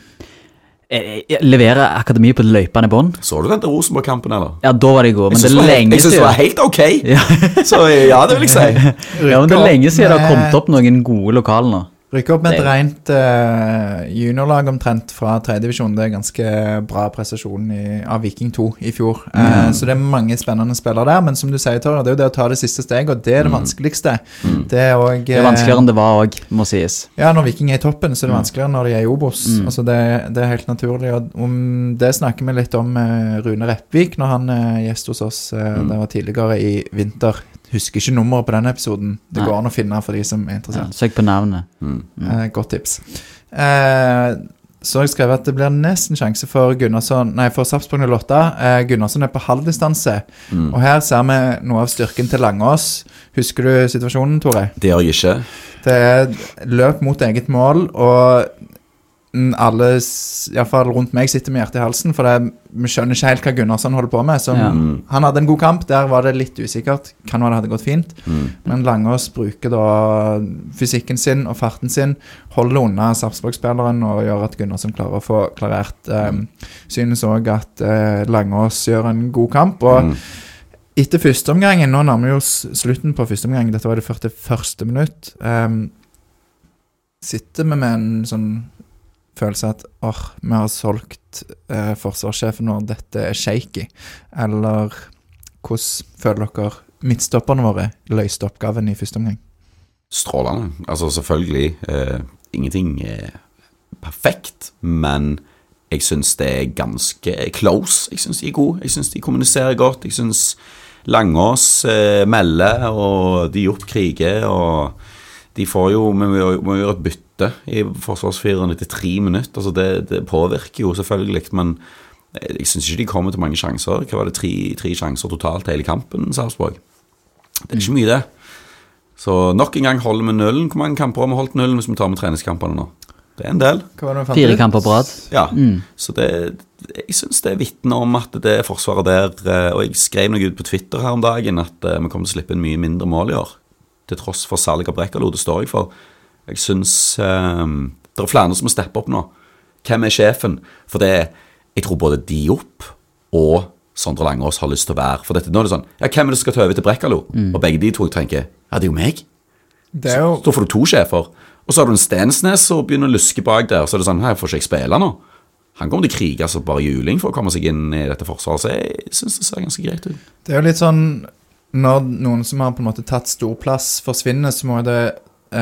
Leverer akademi på løypene bånd? Så du den til Rosenborg-kampen, eller? Ja, da var det god, men det er lenge siden. Jeg synes det var helt ok. Så ja, det vil jeg si. Ja, men det er lenge siden det har kommet opp noen gode lokaler nå. Rykker opp med et rent juniorlag omtrent fra 3. divisjon. Det ganske bra prestasjon av Viking 2 i fjor. Så det mange spennende spillere der, men som du sier, Tore, det jo det å ta det siste steg, og det det vanskeligste. Det vanskeligere enn det var også, må sies. Ja, når Viking i toppen, så det vanskeligere når de i Obos. Altså det helt naturlig, og om det snakker vi litt om Rune Reppvik, når han gjest hos oss, det var tidligere i vinter. Husker ikke nummeret på denne episoden. Det går an å finne for de som interessert. Ja, søk på navnet. Godt tips. Så jeg skrev at det blir nesten sjanse for for Sarpsborg 08. Gunnarsson på halvdistanse. Og her ser vi noe av styrken til Langås. Husker du situasjonen, Tore? Det gjør jeg ikke. Det løp mot eget mål, og alle, i hvert fall rundt meg, sitter med hjertet i halsen, for vi skjønner ikke helt hva Gunnarsson holder på med. Så han hadde en god kamp, der var det litt usikkert. Kan være det hadde gått fint. Men Langås bruker da fysikken sin og farten sin, holder unna Sarpsborg-spilleren og gjør at Gunnarsson klarer å få klarert. Synes også at Langås gjør en god kamp, og etter første omgangen, nå nærmer vi oss slutten på første omgang, dette var det 41. minutt, sitter vi med en sånn følelse at vi har solgt forsvarssjefen når dette shaky, eller hvordan føler dere midtstopperne våre løste oppgaven i første omgang? Strålende, altså selvfølgelig ingenting perfekt, men jeg synes det ganske close. Jeg synes de gode, jeg synes de kommuniserer godt, jeg synes Langås melder, og de oppkriger, og de får jo, vi må gjøre et bytte i forsvarsfireren etter 3 minutter, altså det påvirker jo selvfølgelig, men jeg synes ikke de kommer til mange sjanser. Hva var det, 3 sjanser totalt hele kampen, Sarpsborg? Det ikke mye det. Så nok en gang holder vi nullen. Hvor mange kamper har vi holdt nullen hvis vi tar med treningskampene nå? Det en del. 4 kamper på rad. Ja, så jeg synes det vittner om at det forsvaret der, og jeg skrev noe ut på Twitter her om dagen, at vi kommer til å slippe inn mye mindre mål i år, til tross for salg av Brekkalo, det står jeg for. Jeg synes det flere som må steppe opp nå. Hvem sjefen? For jeg tror både Diop og Sondre Langås har lyst til å være. For dette, nå det sånn, hvem det skal ta over til Brekkalo? Og begge de to jeg tenker, det jo meg. Så får du 2 sjefer. Og så har du en Stensnes og begynner å luske bak der. Så det sånn, får ikke jeg spille nå? Han kommer til å krige altså bare juling for å komme seg inn i dette forsvaret. Så jeg synes det ser ganske greit ut. Det jo litt sånn, når noen som har på en måte tatt stor plass forsvinner, så må det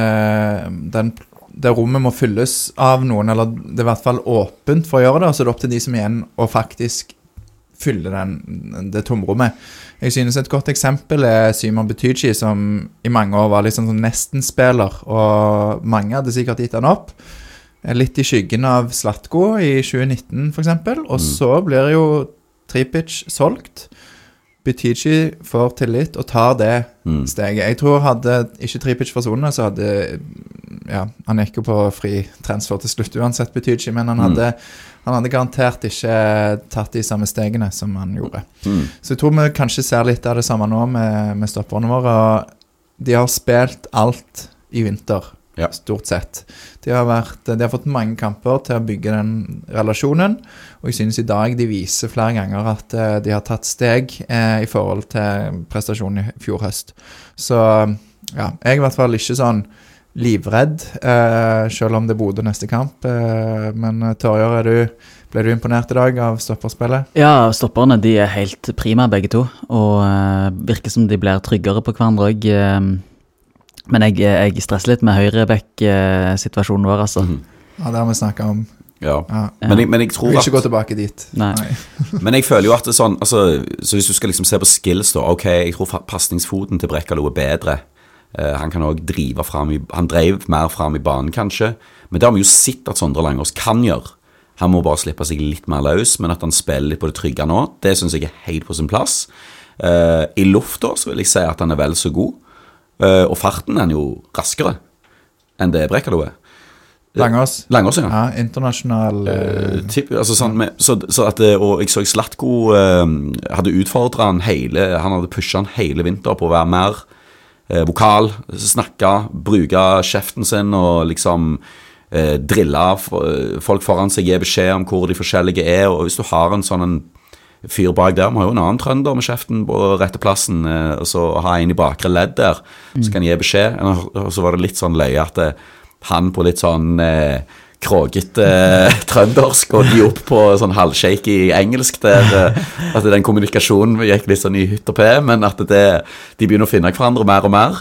det rommet må fylles av noen, eller det i hvert fall åpent for å gjøre det, og så det opp til de som igjen å faktisk fylle det tomrommet. Jeg synes et godt eksempel Simon Betyci, som i mange år var liksom sånn nesten-spiller, og mange hadde sikkert gitt han opp. Litt i skyggen av Zlatko i 2019 for eksempel, og så blir jo Tripic solgt. Betyci får tillit og tar det steget. Jeg tror hadde ikke Tripic forsvunnet, så hadde han gikk jo på fri transfer til slutt uansett Betyci, men han hadde garantert ikke tatt de samme stegene som han gjorde. Så jeg tror vi kanskje ser litt av det samme nå med stopperne våre. De har spilt alt i vinter, stort sett. De har fått mange kamper til å bygge den relasjonen, og jeg synes i dag de viser flere ganger at de har tatt steg i forhold til prestasjonen i fjor høst. Så jeg i hvert fall ikke sånn livredd, selv om det bodde neste kamp. Men Torjer, ble du imponert i dag av stopperspillet? Ja, stopperne de helt prima begge to, og virker som de blir tryggere på hverandre også. Men jeg stresser litt med høyrebekk-situasjonen vår, altså. Ja, det har vi snakket om. Ja. Men jeg tror at... Vi vil ikke gå tilbake dit. Nei. Men jeg føler jo at det sånn, altså, så hvis du skal liksom se på skills da, ok, jeg tror passningsfoten til Brekkalo bedre. Han kan også drive frem han drev mer frem i banen kanskje, men det har vi jo sett at Sondre Langås kan gjøre. Han må bare slippe seg litt mer løs, men at han spiller litt på det trygge nå, det synes jeg helt på sin plass. I lufta så vil jeg si at han vel så god. Og farten jo raskere enn det Brekkalo Langås, ja. Ja, internasjonal altså sånn og jeg så Zlatko hadde utfordret han hadde pushet han hele vinter på å være mer vokal, snakke, bruke kjeften sin og liksom drille folk foran seg, gi beskjed om hvor de forskjellige og hvis du har en sånn fyr bak der, man har jo en annen trønder med kjeften på rette plassen, og så ha en i bakre ledd der, så kan jeg gi beskjed, og så var det litt sånn løye at han på litt sånn kråget trøndersk, og de opp på sånn halvshake i engelsk der, at den kommunikasjonen gikk litt sånn i hytt og pe, men at de begynner å finne hverandre mer og mer,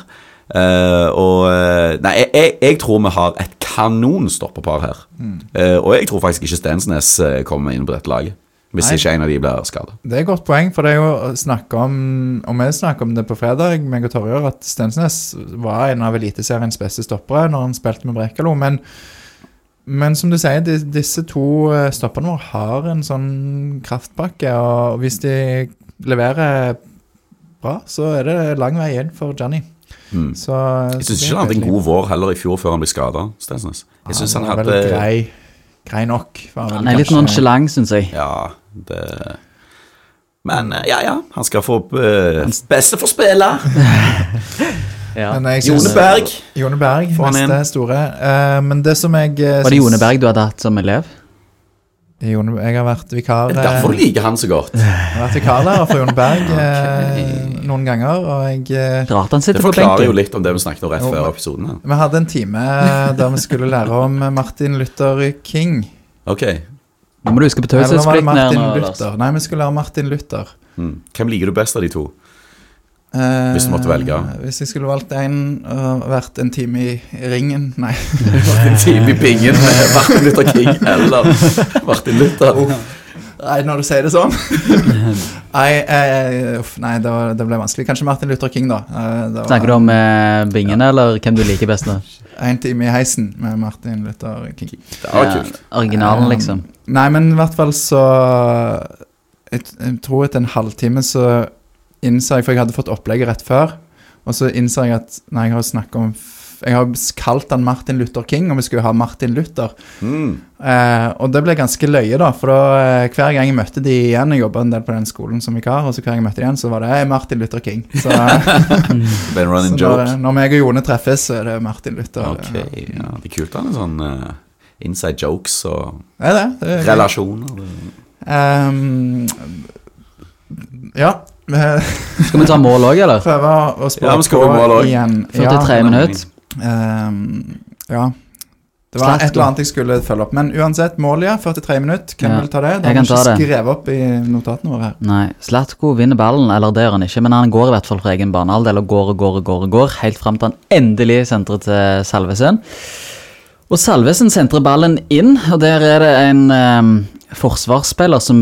nei, jeg tror vi har et kanonstoppepar her, og jeg tror faktisk ikke Stensnes kommer inn på dette laget. Hvis ikke en av de blir skadet. Det et godt poeng, for det jo å snakke om, og vi snakker om det på fredag, meg og Torjer, at Stensnes var en av eliteseriens beste stoppere når han spilte med Brekkalo, men som du sier, disse to stopperne våre har en sånn kraftpakke, og hvis de leverer bra, så det lang vei igjen for Gianni. Så, jeg synes ikke han hadde en god vår heller i fjor før han ble skadet, Stensnes. Jeg synes han hadde... grei nok. Han litt nonchalant, synes jeg. Ja, det... Men han skal få beste for spille. Jone Berg. Jone Berg, neste store. Men det som jeg... Var det Jone Berg du hadde hatt som elev? Jeg har vært vikar... Derfor liker han så godt. Jeg har vært vikarlærer for Jone Berg noen ganger, og jeg... Rart han sitter på benken. Det forklarer jo litt om det vi snakket om rett før episoden. Vi hadde en time der vi skulle lære om Martin Luther King. Ok. Nå må du huske på taushetsplikten her nå, Lars. Nei, vi skulle lære Martin Luther. Hvem liker du best av de to? Hvis du måtte velge. Hvis jeg skulle valgt vært en time i ringen. Nei. En time i bingen med Martin Luther King eller Martin Luther. Nei, når du sier det sånn. Nei, det ble vanskelig. Kanskje Martin Luther King da. Snakker du om bingen, eller hvem du liker best nå? En time i heisen med Martin Luther King. Det var kult. Originalen liksom. Nei, men i hvert fall så jeg tror etter en halvtime så innså jeg, for jeg hadde fått opplegget rett før, og så innså jeg at når jeg har snakket om jeg har kalt han Martin Luther King, og vi skulle ha Martin Luther. Og det ble ganske løye da, for da, hver gang jeg møtte de igjen, jeg jobbet en del på den skolen som vikar, og så hver gang jeg møtte de igjen, så var det Martin Luther King. Så, når meg og Jone treffes, så det Martin Luther. Ok, ja, det kult da, en sånn inside jokes og det relasjoner. Ja. Skal vi ta mål også, eller? Prøve å spørre på igjen. 43 minutter. Ja. Det var et eller annet jeg skulle følge opp. Men uansett, mål, 43 minutter. Hvem vil ta det? Da har vi ikke skrevet opp i notatene våre her. Nei, Zlatko vinner ballen, eller det gjør han ikke, men han går i hvert fall fra egen banehalvdel og går, helt frem til han endelig sentrer til Salvesen. Og Salvesen sentrer ballen inn, og der er det en forsvarsspiller som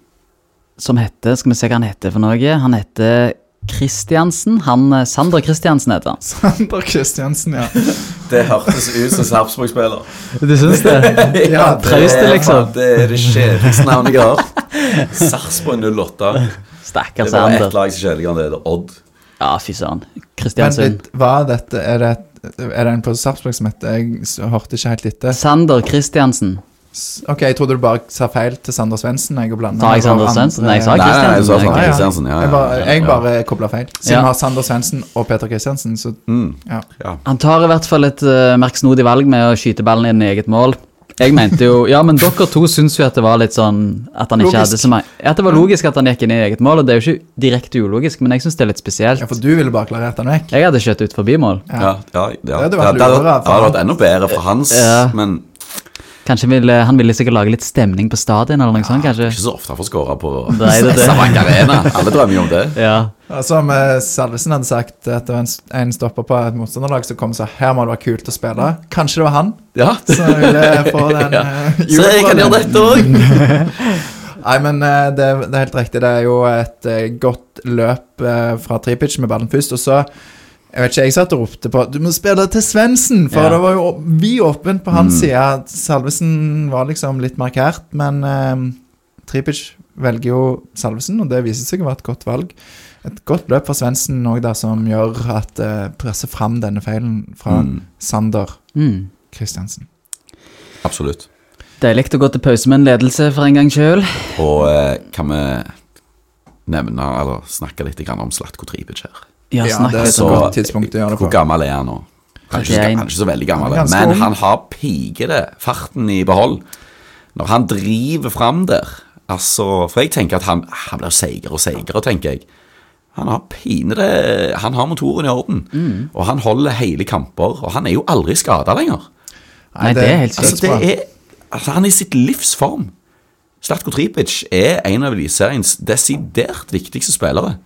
heter, skal vi se hva han heter for noe, han heter Kristiansen, Sander Kristiansen heter han. Sander Kristiansen, ja. Det hørtes ut som Sarpsborg-spiller. Du synes det? Ja, trøste liksom. Det er det kjedeligste navnet jeg har. Sarpsborg 08. Stakkars Sander. Det var Sander. et lag som kjedeligere, det er Odd. Ja, fy søren. Kristiansund. Men hva er dette? Er det en på Sarpsborg som heter? Jeg hørte ikke helt etter. Sander Kristiansen. Ok, jeg trodde du bare sa feil til Sander Svendsen. Jeg sa jeg Sander Svendsen? Nei, jeg sa Kristiansen. Jeg bare koblet feil. Siden vi har Sander Svendsen og Peter Kristiansen, så ja. Han tar i hvert fall et merksnodig valg med å skyte ballen inn i eget mål. Jeg mente jo, ja, men dere to synes jo at det var litt sånn, at han ikke hadde så mye, at det var logisk at han gikk inn i eget mål, og det er jo ikke direkte ulogisk, men jeg synes det er litt spesielt. Ja, for du ville bare klarert han vekk. Jeg hadde kjøtt ut forbi mål. Ja. Det hadde vært enda bedre for hans, men... Kanskje han ville sikkert lage litt stemning på stadion eller noe sånt, kanskje. Ikke så ofte for å skåre på Stavanger Arena. Alle drømmer jo om det. Ja. Som Salvesen hadde sagt at det var en stopper på et motstanderlag som kom og sa, her må det være kult å spille. Kanskje det var han? Ja. Så ville jeg få den Så jeg kan gjøre dette også. Nei, men det er helt riktig. Det er jo et godt løp fra Tripic med ballen først, og så jeg vet ikke, jeg satt og ropte på du må spille til Svendsen, for det var jo vi åpent på hans side. Salvesen var liksom litt markert, men Tripic velger jo Salvesen, og det viser seg å være et godt valg. Et godt løp for Svendsen også der, som gjør at presser frem denne feilen fra Sander Kristiansen. Absolutt. Deilig å gå til pause med en ledelse for en gang selv. Og kan vi nevne, eller snakke litt om Zlatko Tripic her? Ja, det er så godt tidspunkt å gjøre det på. Hvor gammel er han nå? Han er ikke så veldig gammel, men han har pigede farten i behold. Når han driver frem der, altså, for jeg tenker at han blir seigere og seigere, tenker jeg. Han har motoren i orden, og han holder hele kamper, og han er jo aldri skadet lenger. Nei, det er helt sykt bra. Han er i sitt livsform. Zlatko Tripic er en av Eliteseriens desidert viktigste spillere.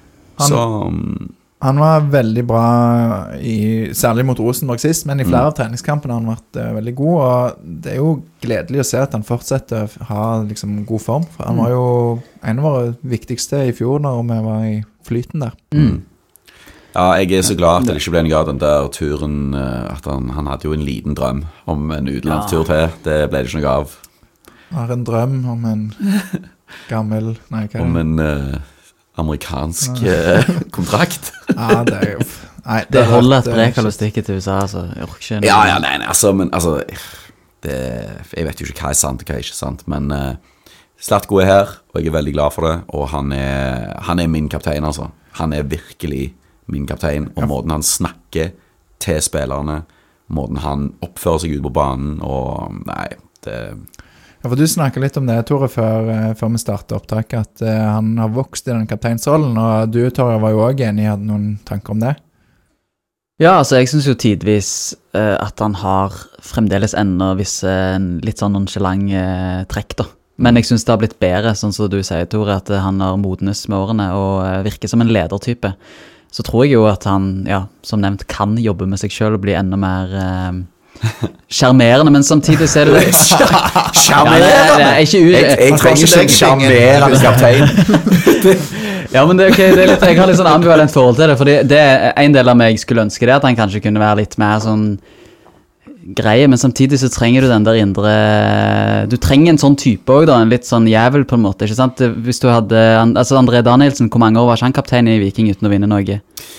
Han var veldig bra særlig mot Rosenborg sist, men i flere av treningskampene har han vært veldig god, og det er jo gledelig å se at han fortsetter å ha liksom god form, for han var jo en av våre viktigste i fjor når vi var i flyten der. Ja, jeg er så glad at det ikke ble en gang den der turen, at han hadde jo en liten drøm om en utenlandstur til, det ble det ikke noe av. Han har en drøm om en gammel, om en amerikansk kontrakt. Ja, det er jo... Nei, det holder et brek av å stikke til USA, altså. Ja, nei, altså, men altså, jeg vet jo ikke hva er sant og hva er ikke sant, men Zlatko er her, og jeg er veldig glad for det, og han er min kaptein, altså. Han er virkelig min kaptein, og måten han snakker til spillerne, måten han oppfører seg ut på banen, og nei, det... Ja, for du snakket litt om det, Tore, før vi startet opptaket, at han har vokst i den kapteinsrollen, og du, Tore, var jo også enig, hadde noen tanker om det? Ja, altså, jeg synes jo tidvis at han har fremdeles enda visse litt sånn nonchalant trekk, da. Men jeg synes det har blitt bedre, sånn som du sier, Tore, at han har modnes med årene og virker som en ledertype. Så tror jeg jo at han, ja, som nevnt, kan jobbe med seg selv og bli enda mer... Charmerende, men samtidig så er det Charmerende? Jeg trenger ikke charmerende kaptein. Ja, men det er ok, det er litt, jeg har litt sånn ambivalent forhold til det, for det er en del av meg skulle ønske det, at han kanskje kunne være litt mer sånn greie, men samtidig så trenger du den der indre, du trenger en sånn type også da, en litt sånn jævel på en måte, ikke sant? Hvis du hadde, altså André Danielsen, hvor mange år var ikke han kaptein i Viking uten å vinne Norge?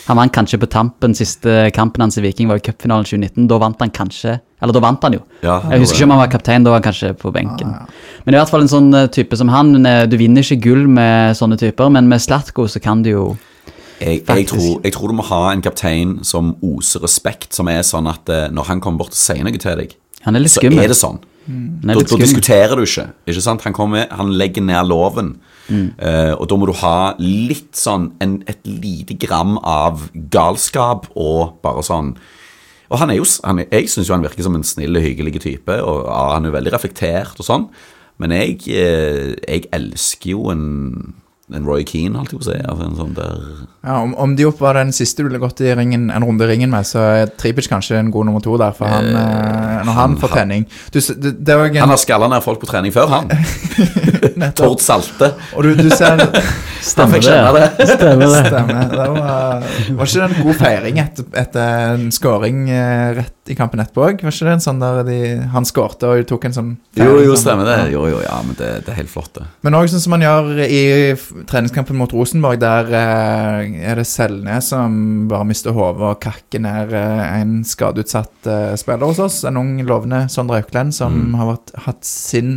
Han vant kanskje på tampen, siste kampen hans i Viking var i cupfinalen 2019, da vant han kanskje, eller da vant han jo. Ja, jeg husker ikke om han var kaptein, da var han kanskje på benken. Men i hvert fall en sånn type som han, du vinner ikke gull med sånne typer, men med Zlatko så kan du jo Jeg tror du må ha en kaptein som oser respekt, som sånn at når han kommer bort og sier noe til deg, han litt så skummel. det sånn. Da diskuterer du ikke sant? Han legger ned loven, og da må du ha litt sånn et lite gram av galskap og bare sånn. Og jeg synes jo han virker som en snill og hyggelig type, og han er veldig reflektert og sånn, men jeg elsker jo en Roy Keane, alltid å si, altså en sånn der... Ja, om Diop var den siste du ville gått i ringen, en runde i ringen med, så Tripic kanskje en god nummer 2 der, for når han får trening. Han har skallet ned folk på trening før, han. Tord Salte. Og du ser... Stemmer det. Stemmer. Det var ikke det en god feiring etter en scoring rett i kampen etterpå? Var ikke det en sånn der han skårte og tok en sånn feiring? Jo, stemmer det. Jo, ja, men det er helt flott det. Men også sånn som man gjør i treningskampen mot Rosenborg, der det Selnes som bare mister hodet og kakker ned en skadeutsatt spiller hos oss, en ung lovende Sondre Auklend som har hatt sin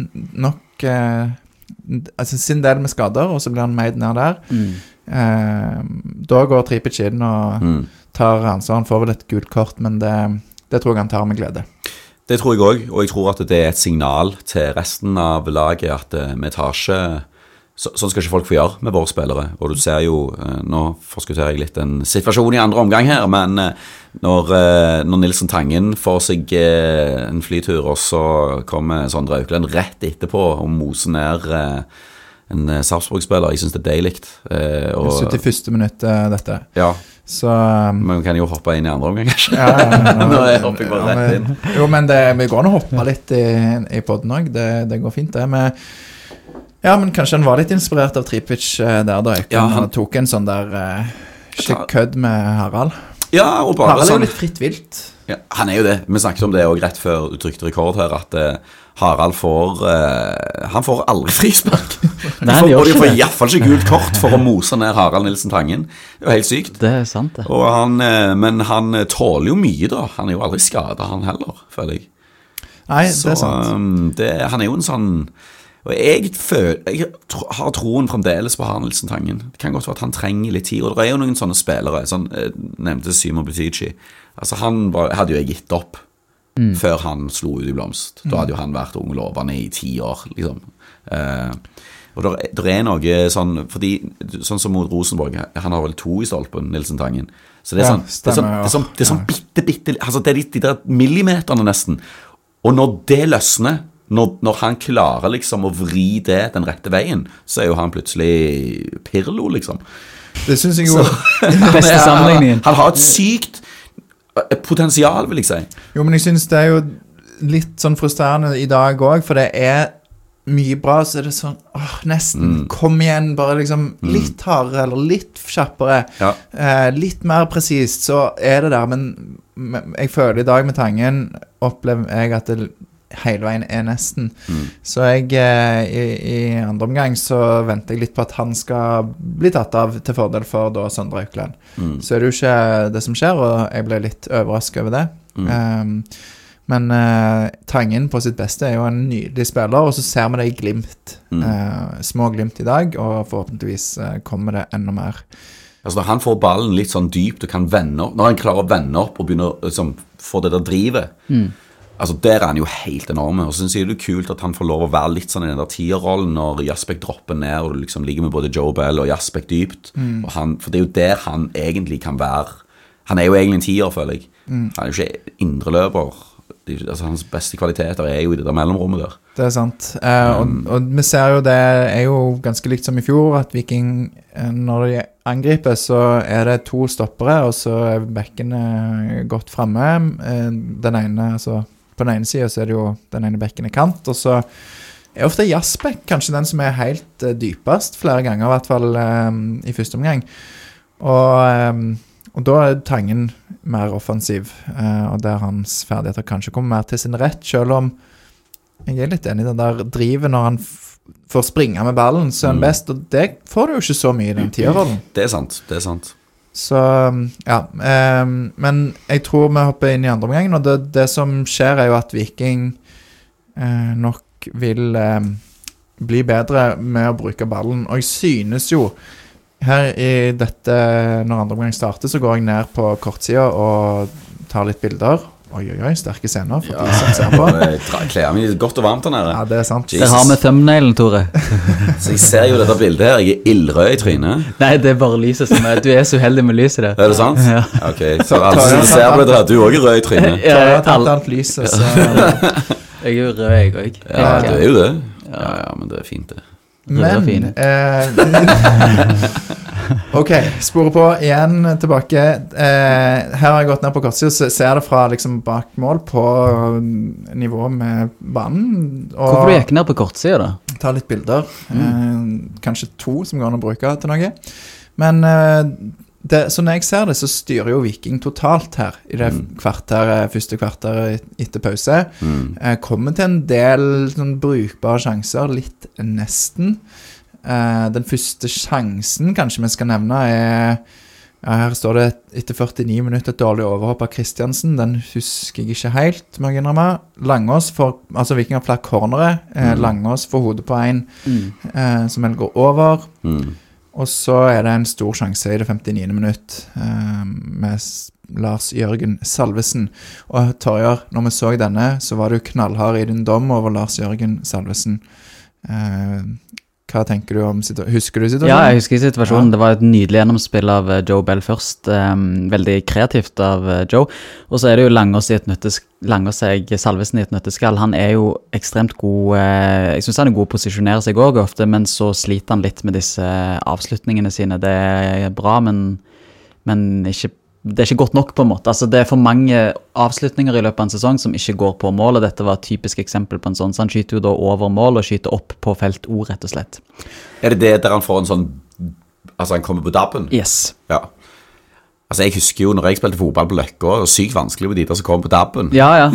del med skader, og så blir han meid ned der. Da går Tripic inn og tar ansvar. Han får vel et gult kort, men det tror jeg han tar med glede. Det tror jeg også, og jeg tror at det et signal til resten av laget at vi tar ikke... Sånn skal ikke folk få gjøre med våre spillere, og du ser jo, nå forskutterer jeg litt en situasjon i andre omgang her, men når Nilsen Tangen får seg en flytur, og så kommer Sondre Auklend rett etterpå og moser ned en Sarpsborg-spiller, jeg synes det deiligt. 71. minutt dette. Ja, så, men kan jo hoppe inn i andre omgang, kanskje? Nå hopper jeg bare rett inn. Jo, men vi går an å hoppe litt i podden også, det går fint det, ja, men kanskje han var litt inspirert av Tripic der da, han tok en sånn der kødd med Harald. Ja, og bare Harald er jo litt fritt vilt. Ja, han er jo det. Vi snakket om det også rett før du trykte rekord her, at Harald han får aldri frispark. Og de får i hvert fall ikke gult kort for å mose ned Harald Nilsen Tangen. Det er jo helt sykt. Det er sant det. Og men han tåler jo mye da. Han er jo aldri skadet han heller, føler jeg. Nei, det er sant. Han er jo en sånn... Og jeg har troen fremdeles på Harald Nilsen Tangen. Det kan godt være at han trenger litt tid, og det er jo noen sånne spillere, sånn, nevnte Simon Butici. Altså hadde jo jeg gitt opp før han slo ut i blomst. Da hadde jo han vært ung lovende i 10 år, liksom. Og det er noe sånn, fordi sånn som mot Rosenborg, han har vel 2 i stolpen, Nilsen Tangen. Så det er sånn bitte, altså det er de der millimeterne nesten. Og når det løsner, når han klarer liksom å vri det den rette veien, så er jo han plutselig Pirlo, liksom. Det synes jeg jo beste sammenligningen. Han har et sykt potensial, vil jeg si. Jo, men jeg synes det er jo litt sånn frustrerende i dag også, for det er mye bra, så er det sånn, nesten, kom igjen, bare liksom litt hardere, eller litt kjappere, litt mer presist, så er det der, men jeg føler i dag med Tangen, opplever jeg at det hele veien er nesten. Så jeg i andre omgang så venter jeg litt på at han skal bli tatt av til fordel for da Sondre Auklend. Så er det jo ikke det som skjer, og jeg ble litt overrasket over det. Men Tangen på sitt beste er jo en nydelig spiller, og så ser vi det i glimt. Små glimt i dag, og forhåpentligvis kommer det enda mer. Altså når han får ballen litt sånn dypt og kan vende opp, når han klarer å vende opp og begynner liksom, få det der drivet, altså der er han jo helt enorme, og så synes jeg det er kult at han får lov å være litt sånn i den der tierrollen når Jasbek dropper ned, og du liksom ligger med både Joe Bell og Jasbek dypt, og for det er jo der han egentlig kan være, han er jo egentlig en tier, føler jeg. Han er jo ikke indreløper, altså hans beste kvaliteter er jo i det der mellomrommet der. Det er sant, og vi ser jo det er jo ganske likt som i fjor, at Viking, når de angriper, så er det 2 stoppere, og så er bekkene godt fremme, den ene, altså på den ene siden så er det jo den ene bekken i kant, og så er ofte Jasbek kanskje den som er helt dypest flere ganger, i hvert fall i første omgang. Og da er Tangen mer offensiv, og der hans ferdigheter kanskje kommer mer til sin rett, selv om jeg er litt enig i det der drivet når han får springe med ballen, så er han best, og det får du jo ikke så mye i den tierrollen. Det er sant. Så, ja. Men jeg tror vi hopper inn i andre omgangen, og det som skjer er jo at Viking nok vil bli bedre med å bruke ballen. Og jeg synes jo, her i dette, når andre omgang starter, så går jeg ned på kortsida og tar litt bilder. Oi, sterke scener for de som ser på. Klær meg godt og varmt her nede. Ja, det er sant. Det har med thumbnailen, Tore. Så jeg ser jo dette bildet her, jeg ildrød i trynet. Nei, det er bare lyset som du så heldig med lyset der. Er det sant? Ja. Ok, så alle som ser på det, du også rød i trynet. Ja, jeg har tatt alt lyset, så... Jeg er jo rød, jeg også. Ja, det er jo det. Ja, men det er fint det. Men ok, sporer på igjen tilbake. Her har jeg gått ned på kortsiden, så ser det fra liksom bak mål på nivå med banen. Hvorfor du gikk ned på kortsiden da? Ta litt bilder. Kanskje 2 som går an å bruke til noe. Men så når jeg ser det, så styrer jo Viking totalt her i det første kvarteret etter pause. Kommer til en del sånn brukbare sjanser, litt nesten. Den første sjansen kanskje vi skal nevne her står det etter 49 minutter et dårlig overhopp av Kristiansen. Den husker jeg ikke helt, må jeg innrømme. Langås altså Viking har flere cornere. Langås får hodet på en som vel går over. Og så det en stor sjanse i det 59. minutt med Lars Jørgen Salvesen. Og Torjar, når vi så denne, så var det jo knallhard i din dom over Lars Jørgen Salvesen. Hva tenker du om situasjonen? Husker du situasjonen? Ja, jeg husker situasjonen. Det var et nydelig gjennomspill av Joe Bell først. Veldig kreativt av Joe. Og så det jo Langås Salvesen i et nøtteskall. Han jo ekstremt god, jeg synes han god å posisjonere seg også ofte, men så sliter han litt med disse avslutningene sine. Det bra, men ikke, det ikke godt nok på en måte. Altså, det for mange avslutninger i løpet av en sesong som ikke går på mål, og dette var et typisk eksempel på en sånn. Så han skyter jo da over mål og skyter opp på felt O, rett og slett. Det der han får en sånn, altså han kommer på dabben? Yes. Ja. Altså jeg husker jo når jeg spilte fotball på Løkka, og sykt vanskelig med de der som kommer på dabben. Ja,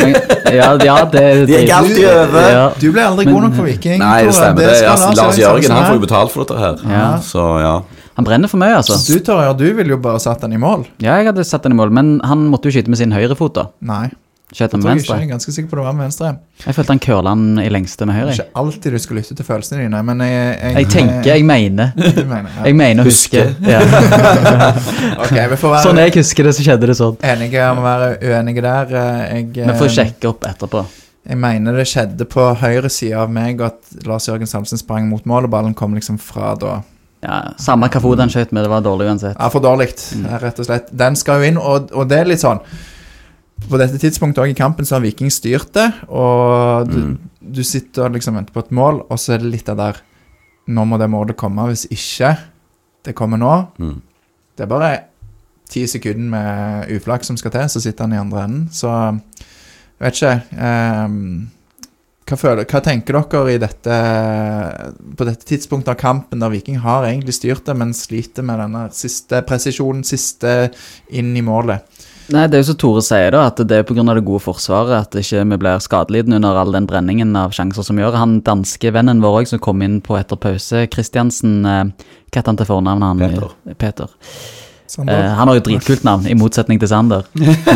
det de gikk alltid over. Ja. Du ble aldri god nok for Viking. Nei, det stemmer det. Lars Jørgen, han får jo betalt for dette her. Ja. Så ja. Han brenner for mye, altså. Du, Torjar, du ville jo bare satt den i mål. Ja, jeg hadde satt den i mål, men han måtte jo skyte med sin høyre fot da. Nei. Skjøt han med venstre? Jeg ganske sikker på det var med venstre. Jeg følte han kørdte han i lengste med høyre. Det ikke alltid du skal lytte til følelsene dine, men jeg tenker, jeg mener. Du mener, ja. Jeg mener å huske. Ja. Okay, vi får være... Sånn jeg husker det, så skjedde det sånn. Enige om å være uenige der. Vi får sjekke opp etterpå. Jeg mener det skjedde på høyre side av meg, at Lars Jørgen Salvesen sprang mot mål, og ballen kom liksom fra da. Ja, samme hva fot han skjøt med, det var dårlig uansett. Ja, for dårligt, rett og slett. Den skal jo inn, og det litt sånn, på dette tidspunktet også i kampen så har Viking styrt det, og du sitter og liksom venter på et mål, og så det litt av der, nå må det målet komme, hvis ikke det kommer nå. Det bare 10 sekunder med uflaks som skal til, så sitter han i andre enden. Så, jeg vet ikke, hva tenker dere i dette, på dette tidspunktet av kampen, der Viking har egentlig styrt det, men sliter med denne siste presisjonen, siste inn i målet? Nei, det jo så Tore sier da, at det på grunn av det gode forsvaret, at ikke vi blir skadelidende under all den brenningen av sjanser som gjør. Han danske vennen vår også, som kom inn på etter pause, Kristiansen, hva heter han til fornavn? Peter. Han har jo et dritkult navn, i motsetning til Sander.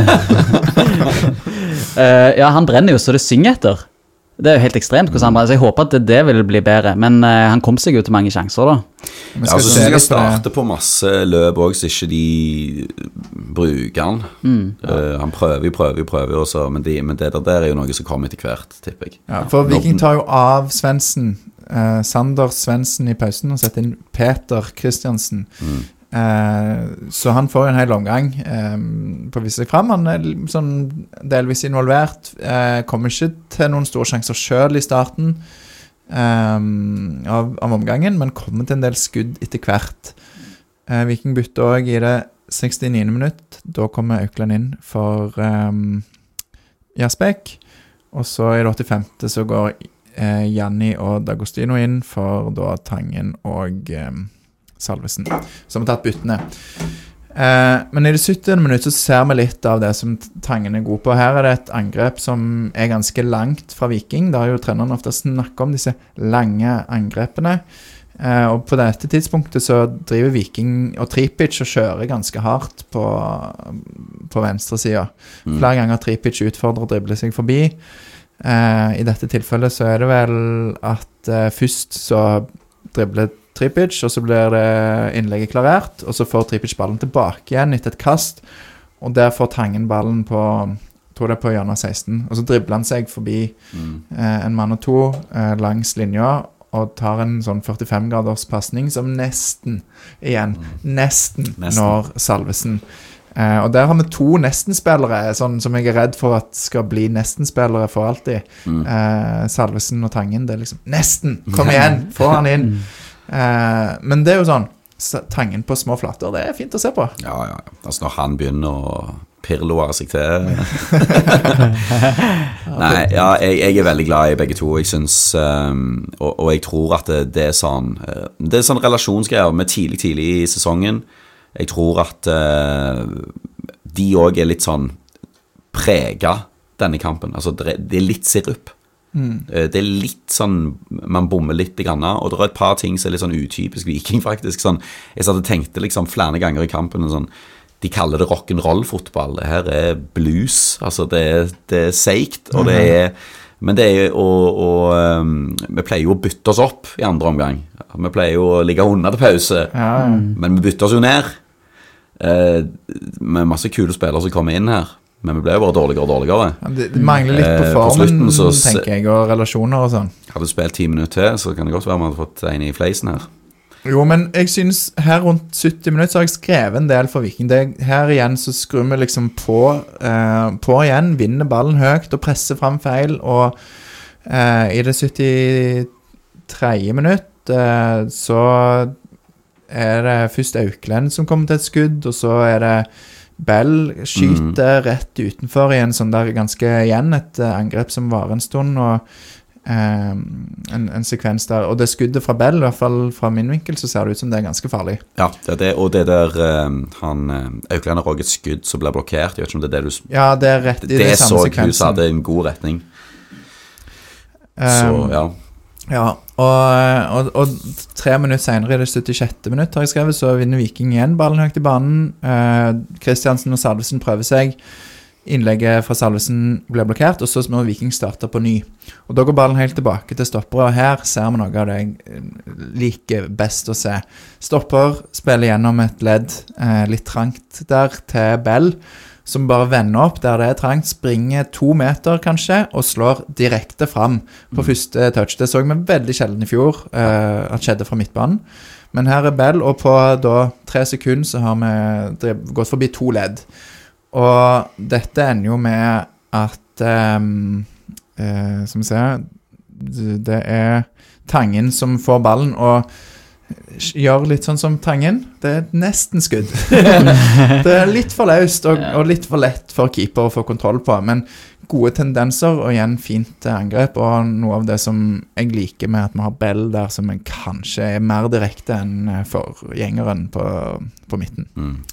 Ja, han brenner jo så det synger etter. Det jo helt ekstremt hvordan han brenner, så jeg håper at det vil bli bedre, men han kom seg jo til mange sjanser da. Ja, så synes jeg starter på masse løp også, så ikke de bruker han. Han prøver også, men det der jo noe som kommer etter hvert, tipper jeg. Ja, for Viking tar jo av Svendsen, Sander Svendsen i pausen, og setter inn Peter Kristiansen. Så han får en hel omgang på å vise seg frem. Han sånn delvis involvert, kommer ikke til noen store sjanser selv i starten av omgangen, men kommer til en del skudd etter hvert. Viking bytter også i det 69. minutt. Da kommer Auckland inn for Jasbæk, og så i det 85. så går Janni og D'Agostino inn for da Tangen og Salvesen, som har tatt byttene. Men i det 70. minutt så ser vi litt av det som Tangen er god på. Her det et angrep som ganske langt fra Viking. Da har jo treneren ofte snakket om disse lange angrepene. Og på dette tidspunktet så driver Viking og Tripic og kjører ganske hardt på venstre siden. Flere ganger Tripic utfordrer å drible seg forbi. I dette tilfellet så det vel at først så dribler Tripic, og så blir det innlegget klarert, og så får Tripic ballen tilbake igjen etter et kast, og der får Tangen ballen på, tror det på hjørnet 16, og så dribler han seg forbi en mann og to langs linja, og tar en sånn 45-graders passning som nesten når Salvesen. Og der har vi 2 nesten-spillere, sånn som jeg redd for at skal bli nesten-spillere for alltid. Salvesen og Tangen, det liksom, nesten, kom igjen, få han inn. Men det jo sånn, Tangen på små flater, det fint å se på. Ja, altså når han begynner å pirloere seg til. Nei, ja, jeg veldig glad i begge to. Jeg synes, og jeg tror at det sånn, det sånn relasjonsgreier med tidlig i sesongen. Jeg tror at de også litt sånn preget denne kampen. Altså, det litt sirup. Det litt sånn, man bommer litt grann, og det et par ting som litt sånn utypisk Viking faktisk. Sånn, jeg satt og tenkte liksom flere ganger i kampen, sånn, de kaller det rock'n'roll-fotball. Det her blues, altså det seigt, og men det vi pleier jo å bytte oss opp i andre omgang. Vi pleier jo å ligge under til pause, men vi bytter oss jo ned. Med masse kule spillere som kommer inn her, men vi ble jo bare dårligere. Ja, det mangler litt på formen, tenker jeg, og relasjoner og sånn. Hadde du spilt 10 minutter til, så kan det godt være man hadde fått en i fleisen her. Jo, men jeg synes her rundt 70 minutter så har jeg skrevet en del for Viking. Her igjen så skrur vi liksom på igjen, vinner ballen høyt og presser frem feil, og i det 73. minutt så det først Auklend som kommer til et skudd, og så det Bell skyter rett utenfor i en sånn der ganske igjen et angrep som varer en stund, og en sekvens der, og det skuddet fra Bell, i hvert fall fra min vinkel, så ser det ut som det ganske farlig. Ja, det og det der Auklend har også et skudd som blir blokkert. Jeg vet ikke om det det du... Ja, det rett i det samme sekvensen. Det så hadde en god retning. Så, ja. Ja, og 3 minutter senere i det 76. minutt har jeg skrevet, så vinner Viking igjen ballen høyt i banen. Kristiansen og Salvesen prøver seg. Innlegget fra Salvesen ble blokkert, og så må Viking starte på ny. Og da går ballen helt tilbake til stopper, og her ser vi noe av det jeg liker best å se. Stopper spiller gjennom et ledd litt trangt der til Bell, som bare vender opp der det trangt, springer 2 meter kanskje, og slår direkte fram på første touch. Det så vi veldig sjelden i fjor, at skjedde fra midtbanen. Men her Bell, og på da 3 sekunder så har vi gått forbi 2 ledd. Og dette ender jo med at som vi ser, det Tangen som får ballen og gjør litt sånn som Tangen. Det nesten skudd. Det litt for løst og litt for lett for keeper å få kontroll på, men gode tendenser og igjen fint angrep, og noe av det som jeg liker med at vi har Bell der som kanskje mer direkte enn forgjengeren på midten.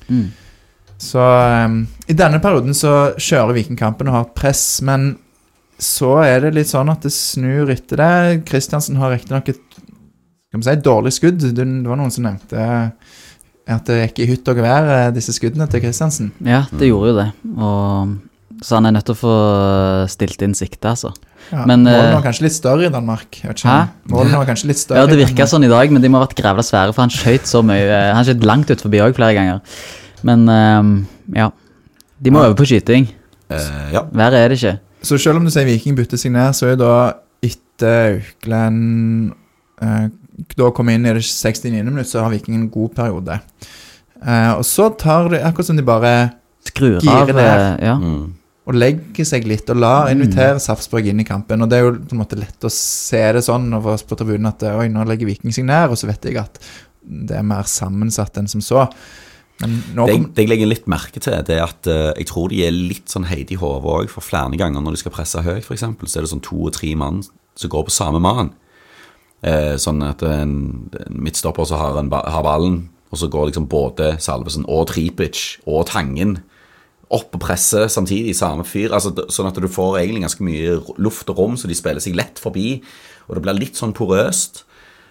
Så i denne perioden så kjører Vikingkampen og har et press, men så det litt sånn at det snur etter det. Kristiansen har riktig nok et dårlig skudd. Det var noen som nevnte at det gikk i hytt og gevær, disse skuddene til Kristiansen. Ja, det gjorde jo det, og så han nødt til å få stilt inn sikte, altså. Ja, målene var kanskje litt større i Danmark. Målene var kanskje litt større. Ja, det virket sånn i dag, men de må ha vært grævla svære, for han skjøt så mye. Han skjøt langt ut forbi også flere ganger. Men ja, de må øve på skyting. Ja. Verre det ikke. Så selv om du sier Viking bytter seg ned, så da etter Auklend da kom inn i det 69. minutt, så har Viking en god periode. Og så tar det akkurat som de bare skrur av ned, og legger seg litt, og inviterer Sarpsborg inn i kampen. Og det jo på en måte lett å se det sånn, og for oss på tribunen, at oi, nå legger Viking seg ned, og så vet jeg at det mer sammensatt enn som så. Men det jeg legger litt merke til, det at jeg tror de litt sånn heid i hodet også, for flere ganger når de skal presse høyt, for eksempel, så det sånn 2 og 3 mann som går på samme mann. Sånn at en midtstopper så har ballen, og så går liksom både Salvesen og Tripic og Tangen opp og presser samtidig i samme fyr, altså, sånn at du får egentlig ganske mye luft og rom, så de spiller seg lett forbi, og det blir litt sånn porøst.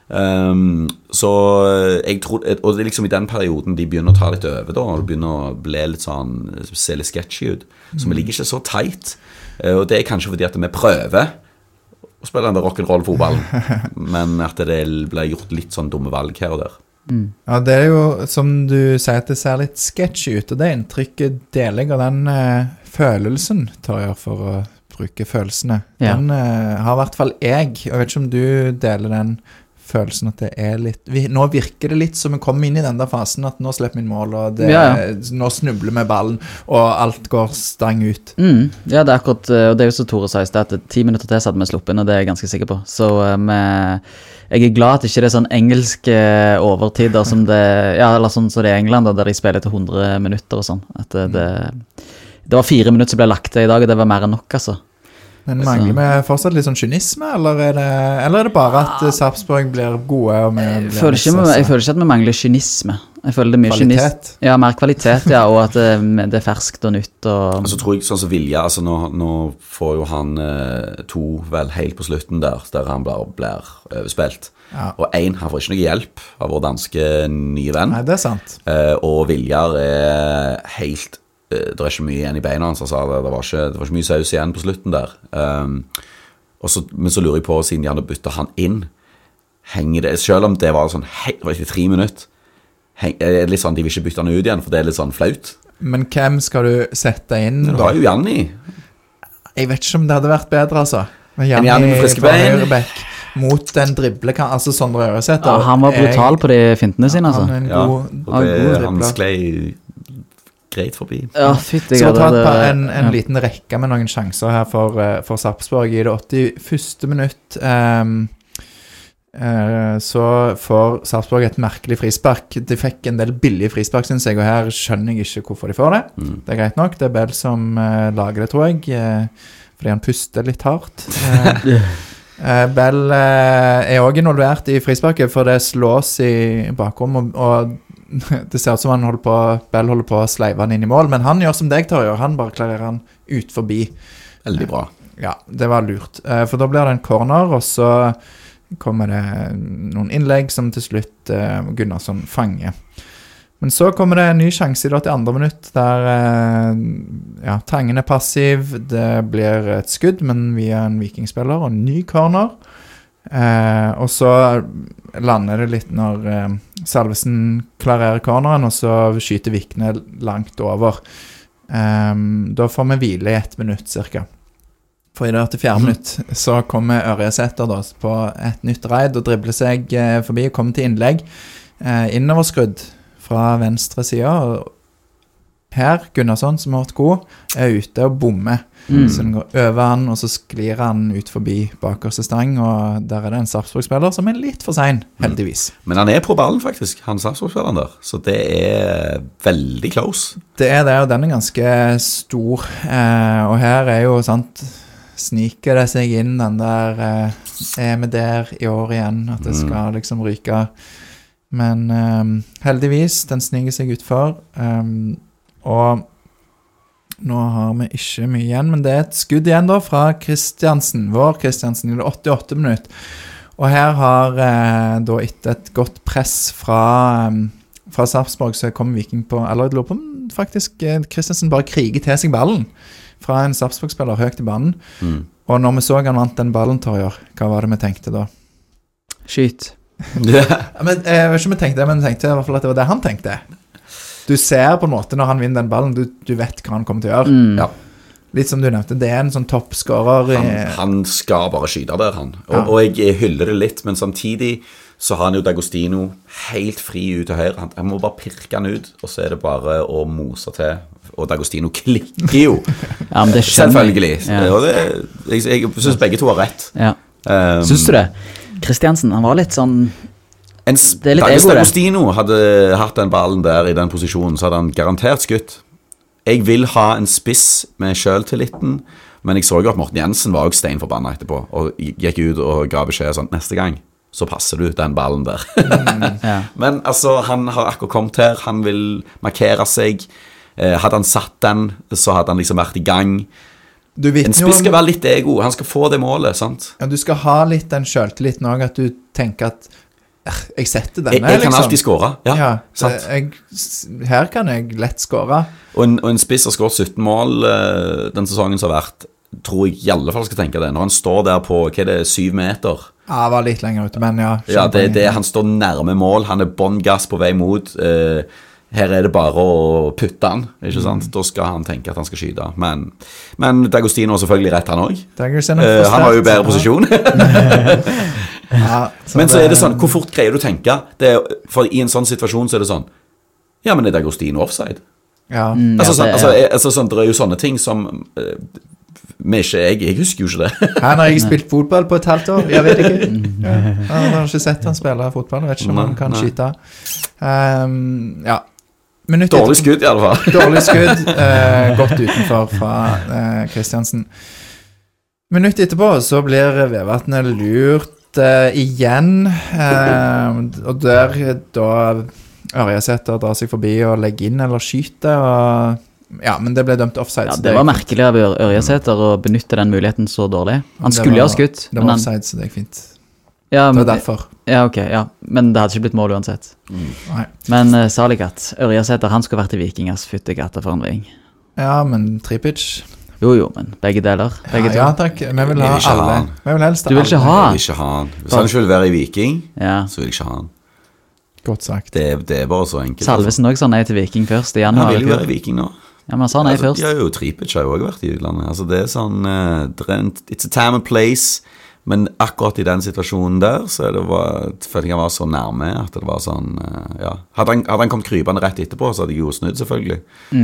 Så jeg tror, og det liksom i den perioden de begynner å ta litt over da, og det begynner å bli litt sånn, se litt sketchy ut, så vi ligger ikke så tight, og det kanskje fordi at vi prøver å spille den der rock'n'roll-fotballen, men at det ble gjort litt sånn dumme valg her og der. Ja, det jo, som du sier, at det ser litt sketchy ut, og det inntrykket deler jeg av den følelsen, tar jeg for å bruke følelsene. Den har i hvert fall jeg vet ikke om du deler den følelsen at det litt nå virker det litt som vi kommer inn i den der fasen at nå slipper min mål og nå snubler vi ballen og alt går stang ut ja, det akkurat og det jo så Tore sa i sted at 10 minutter til så hadde vi sluppet inn og det jeg ganske sikker på så jeg glad at ikke det sånn engelske overtider som det eller sånn som det i England der de spiller til 100 minutter og sånn at det var 4 minutter som ble lagt til i dag og det var mer enn nok altså Men mangler vi fortsatt litt sånn kynisme, eller er det bare at Sarpsborg blir gode og jeg føler ikke at vi mangler kynisme. Jeg føler det mye kvalitet. Ja, mer kvalitet, og at det nytt og... Altså tror jeg sånn som Vilja, altså nå får jo han 2 vel helt på slutten der han blir overspilt. Ja. Og han får ikke noe hjelp av vår danske nye venn. Nei, det sant. Og Viljar helt... Det ikke mye igjen i beina hans, altså, det var ikke mye saus igjen på slutten der men så lurer jeg på siden de hadde byttet han inn henger det, selv om det var sånn det var ikke 3 minutter litt sånn, de vil ikke bytte han ut igjen for det litt sånn flaut men hvem skal du sette inn du har jo Janni jeg vet ikke om det hadde vært bedre altså Janni med friske bein mot den driblekan, altså Sondre Øresæter ja, han var brutal på de fintene sine altså. Han sklei greit forbi. Ja, fytti så ta en liten rekke med noen sjanser her for Sarpsborg i det 81. minutt. Så får Sarpsborg et merkelig frispark. De fikk en del billige frispark, synes jeg, og her skjønner jeg ikke hvorfor de får det. Det er greit nok, det er Bell som lager det, tror jeg, fordi han puster litt hardt. Bell også involvert i frisparket, for det slås i bakrom, og det ser ut som Bell holder på å sleive han inn i mål, men han gjør som deg tar gjør, han bare klarerer han ut forbi. Veldig bra. Ja, det var lurt. For da blir det en corner, og så kommer det noen innlegg som til slutt Gunnarsson fanger. Men så kommer det en ny sjanse i det 82. minutt, der Tangen passiv, det blir et skudd, men via en vikingspiller, og en ny corner. Og så lander det litt når Salvesen klarerer corneren og så skyter Vikne langt over da får vi hvile i 1 minutt cirka for i det 84 minutt så kommer Ørjesæter da på et nytt raid og dribler seg forbi og kommer til innlegg innoverskrudd fra venstre side og her, Gunnarsson som har vært god ute og bommer så den går over han og så sklir han ut forbi bakerste stang og der det en Sarpsborg-spiller som litt for sen, heldigvis men han på ballen faktisk, han Sarpsborg-spilleren der så det veldig close det det, og den ganske stor og her jo sant sniker det seg inn den der vi der i år igjen at det skal liksom ryke men heldigvis den sniker seg utfor og nå har vi ikke mye igjen, men det et skudd igjen da fra Kristiansen, vår Kristiansen i det 88. minutt. Og her har da etter et godt press fra Sarpsborg så kommer Viking på, eller jeg lurer på faktisk Kristiansen bare kriger til seg ballen fra en Sarpsborg-spiller høyt i banen. Og når vi så han vant den ballen, Torjer, hva var det vi tenkte da? Skyt. Men, jeg vet ikke om vi tenkte det, men jeg tenkte i hvert fall at det var det han tenkte. Du ser på en måte når han vinner den ballen, du vet hva han kommer til å gjøre. Ja. Litt som du nevnte, det en sånn toppskårer. Han skal bare skyte der, han. Og jeg hyller det litt, men samtidig så har han jo D'Agostino helt fri ut til høyre. Han må bare pirke han ut, og så det bare å mose til. Og D'Agostino klikker jo. Ja, men det selvfølgelig. Ja. Og jeg synes begge to har rett. Ja. Synes du det? Kristiansen, han var litt sånn... Hvis D'Agostino hadde hatt den ballen der i den posisjonen, så hadde han garantert skutt. Jeg vil ha en spiss med selvtilliten, men jeg så jo at Morten Jensen var også steinforbannet etterpå, og gikk ut og ga beskjed sånn, neste gang så passer du den ballen der. Ja. Men altså, han har akkurat kommet her, han vil markere seg. Hadde han satt den, så hadde han liksom vært i gang. En spiss skal være litt ego, han skal få det målet, sant? Ja, du skal ha litt den selvtilliten også, at du tenker at Jeg setter denne, jeg kan alltid skåre, sant. Her kan jeg lett skåre. Og en spiss har skåret 17 mål den sesongen som har vært, tror jeg i alle fall skal tenke det, når han står der på, hva er det, 7 meter? Ja, var litt lenger ute, men ja. Ja, han står nærme mål, han bånn gass på vei mot, her er det bare å putte han, ikke sant? Da skal han tenke at han skal skyte. Men D'Agostino har selvfølgelig rett han også. Han har jo bedre posisjon. Men så er det sånn, hvor fort greier du å tenke? For i en sånn situasjon så er det sånn, ja, men er D'Agostino offside? Ja. Sånn, det er jo sånne ting som... jeg husker jo ikke det. Han har ikke spilt fotball på et halvt år. Jeg vet ikke. Han har ikke sett han spille fotball. Jeg vet ikke om han kan skyte. Ja. Dårlig skudd i alle fall. Dårlig skudd. Godt utenfor fra Kristiansen. Minutt etterpå så blir Vevatnet lurt igjen. Og der da Ørjasæter drar seg forbi og legger inn eller skyter og ja, men det ble dømt offside. Ja, det var merkelig av Ørjasæter å benytte den muligheten så dårlig. Han skulle ha skutt. Det var offside, så det gikk fint. Ja, det var derfor. Ja, ok, ja. Men det hadde ikke blitt mål uansett. Nei. Men Saligat, Ørjasæter, han skulle vært i Viking, fyttegatter for en ving. Ja, men Tripic... Jo, men begge deler. Ja, takk. Vi vil ha alle. Vi vil helst ha alle. Du vil ikke ha han? Jeg vil ikke ha han. Hvis han ikke vil være i Viking, så vil jeg ikke ha han. Godt sagt. Det er bare så enkelt. Salvesen også sa nei til Viking først i januar. Han vil jo være i Viking nå. Ja, men han sa nei først. Ja, jo, Tripic har jo også vært i utlandet. Altså, det er sånn, it's a time and place, men akkurat i den situasjonen der, så følte jeg han var så nærme, at det var sånn, ja. Hadde han kommet krypende rett etterpå, så hadde jeg jo snudd, selvfølgelig.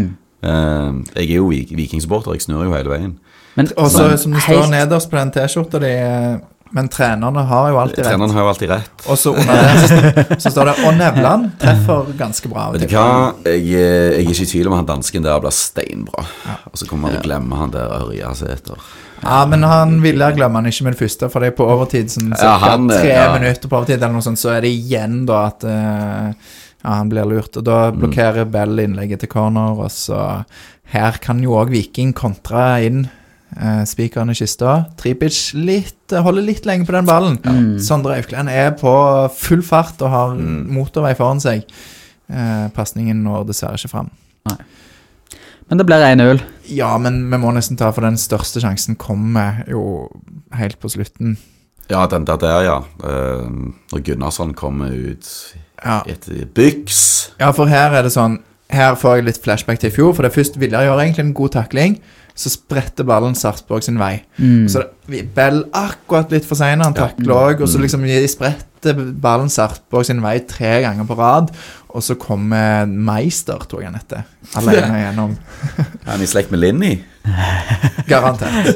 Jeg er jo vikingsupporter, jeg snur jo hele veien. Men også, som det står nederst på den t-skjorta, men trenerne har jo alltid rett. Trenerne har jo alltid rett. Og så under det så står det, og Nevland treffer ganske bra. Vet du hva? Jeg er ikke i tvil om han dansken der blir steinbra. Ja. Og så kommer man til å glemme han der Ørjasæter. Ja, men han ville glemme han ikke med det første, for det er på overtid, sånn cirka 3 minutter på overtid, eller noe sånt, så er det igjen da at han blir lurt, og da blokkerer Bell innlegget til corner, og så her kan jo også Viking kontra inn spikeren i kista. Tripic holder litt lenge på den ballen. Sondre Aukland er på full fart og har motorvei foran seg. Passningen når dessverre ikke frem. Nei. Men det blir 1-0. Ja, men vi må nesten ta, for den største sjansen kommer jo helt på slutten. Ja, den der, ja. Når Gunnarsson kommer ut etter byks. Ja, for her er det sånn, her får jeg litt flashback til i fjor, for det først ville jeg gjøre egentlig en god takling, så spretter ballen Sarpsborg sin vei. Så Bell akkurat litt for sene, han takler også, og så liksom de spretter ballen Sarpsborg sin vei 3 ganger på rad, og så kommer Meister, tror jeg han heter, alene gjennom. Han i slekt med Linni? Garantert.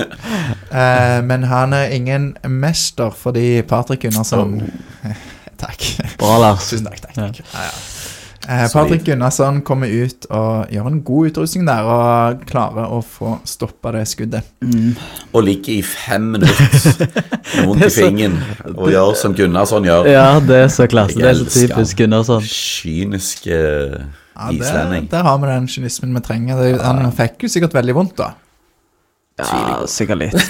Ja. Men han er ingen mester, fordi Patrick Gunnarsson... Takk. Bra, Lars. Tusen takk. Ja. Patrick Gunnarsson kommer ut og gjør en god utrustning der og klarer å få stoppet det skuddet. Og ligger i 5 minutter med vondt i fingeren og gjør som Gunnarsson gjør. Ja, det er så klasse. Det er så typisk Gunnarsson. Kyniske islending. Der har vi den kynismen vi trenger. Han fikk jo sikkert veldig vondt da. Ja, sikkert litt.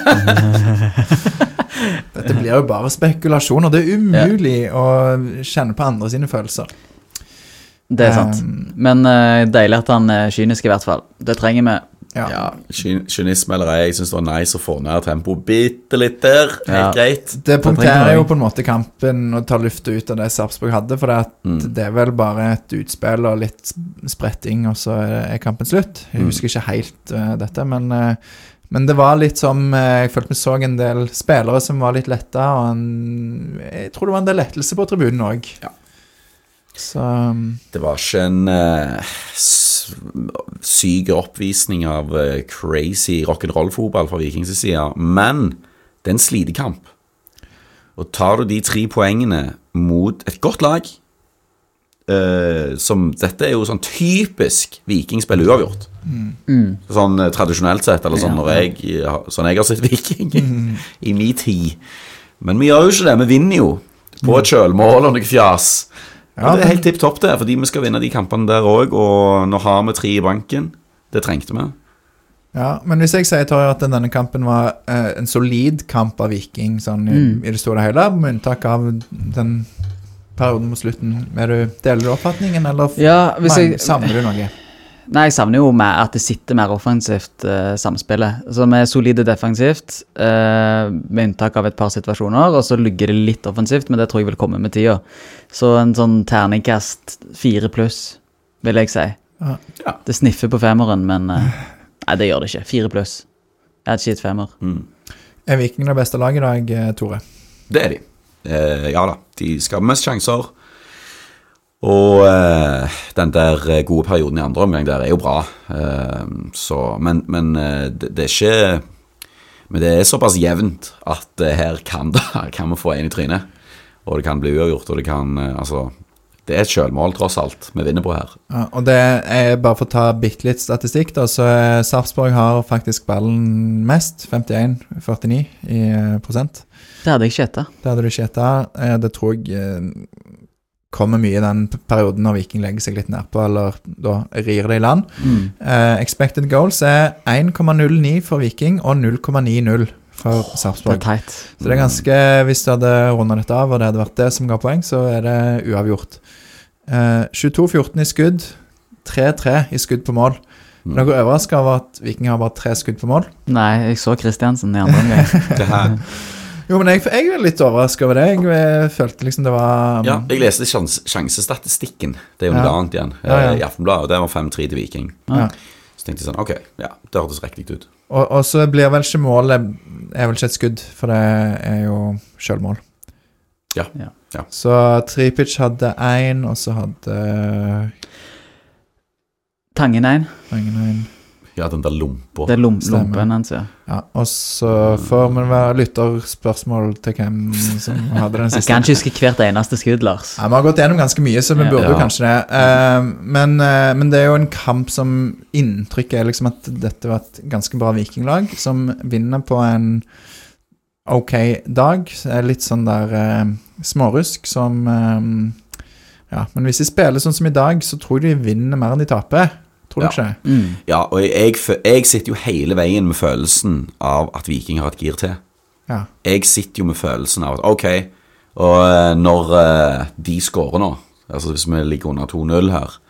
Dette blir jo bare spekulasjoner. Det er umulig å kjenne på andre sine følelser. Det er sant. Men deilig at han er kynisk i hvert fall. Det trenger vi. Ja, kynisme eller ei. Jeg synes det var nice å få ned tempo bitte litt der. Helt greit. Det punkterer jo på en måte kampen og tar luftet ut av det Sarpsborg hadde, for det er vel bare et utspill og litt spretting, og så er kampen slutt. Jeg husker ikke helt dette, men det var litt som, jeg følte vi så en del spillere som var litt lette, og jeg tror det var en del lettelse på tribunen også. Ja. Så det var ikke en syk oppvisning av crazy rock'n'roll-fotball fra Vikings side, men det er en slidekamp. Og tar du de 3 poengene mot et godt lag, som dette er jo sånn typisk Vikingspill uavgjort. Sånn tradisjonelt sett, eller sånn når jeg har sett Viking i min tid. Men vi gjør jo ikke det, vi vinner jo på et kjølmål og noe fjas. Ja, det er helt tipp topp det, fordi vi skal vinne de kampene der også, og nå har vi 3 i banken. Det trengte vi. Ja, men hvis jeg sier, Torje, at denne kampen var en solid kamp av Viking, sånn i det store hele, med unntak av den perioden mot slutten, deler du oppfatningen, eller savner du noe? Nei, jeg savner jo med at det sitter mer offensivt samspillet. Så vi solide defensivt, med unntak av et par situasjoner, og så ligger det litt offensivt, men det tror jeg vil komme med tida. Så en sånn terningkast 4+, vil jeg si. Ja. Det sniffer på 5-eren, men nei, det gjør det ikke. 4+. Jeg hadde ikke gitt 5-er. Er Viking det beste laget i dag, Tore? Det er de. Ja da, de skal ha mest sjanser. Og den der gode perioden i andre omgang der er jo bra, men det er ikke, men det er såpass jevnt at her kan vi få en i trynet, og det kan bli uavgjort, og det kan, det er et selvmål tross alt vi vinner på her. Ja, og det er bare for å ta bitte litt statistikk da, så Sarpsborg har faktisk ballen mest, 51-49 i prosent. Det hadde jeg ikke etter. Det hadde du ikke etter, det tror jeg kommer mye i den perioden når Viking legger seg litt ned på, eller da rir det i land. Expected goals er 1,09 for Viking og 0,90 for Sarpsborg. Det er teit. Så det er ganske, hvis du hadde rundet dette av, og det hadde vært det som ga poeng, så er det uavgjort. 22-14 i skudd, 3-3 i skudd på mål. Men jeg går overrasket av at Viking har bare 3 skudd på mål. Nei, jeg så Kristiansen i andre omgang. Det her... Jo, men jeg er litt overrasket over det. Jeg følte liksom det var... Ja, jeg leste sjansestatistikken. Det er jo noe annet igjen. I Aftenbladet, og det var 5-3 til Viking. Ja. Så tenkte jeg sånn, ok, ja, det hørtes riktig ut. Og så blir vel ikke målet, er vel ikke et skudd, for det er jo selvmål. Ja. Så Tripic hadde 1, og så hadde... Tangen 1. Ja, den der lumpa. Det er lumpen hans, ja. Ja, og så får man være lytterspørsmål til hvem som hadde den siste. Jeg kan ikke huske hvert eneste skudd, Lars. Ja, vi har gått gjennom ganske mye, så vi burde jo kanskje det. Men det er jo en kamp som inntrykket er liksom at dette var et ganske bra vikinglag, som vinner på en ok dag. Litt sånn der smårusk som... ja, men hvis de spiller sånn som i dag, så tror jeg de vinner mer enn de taper. Tror du ikke det? Ja, og jeg sitter jo hele veien med følelsen av at Viking har et gir til. Ja. Jeg sitter jo med følelsen av at, ok, og når de skårer nå, altså hvis vi ligger under 2-0 her,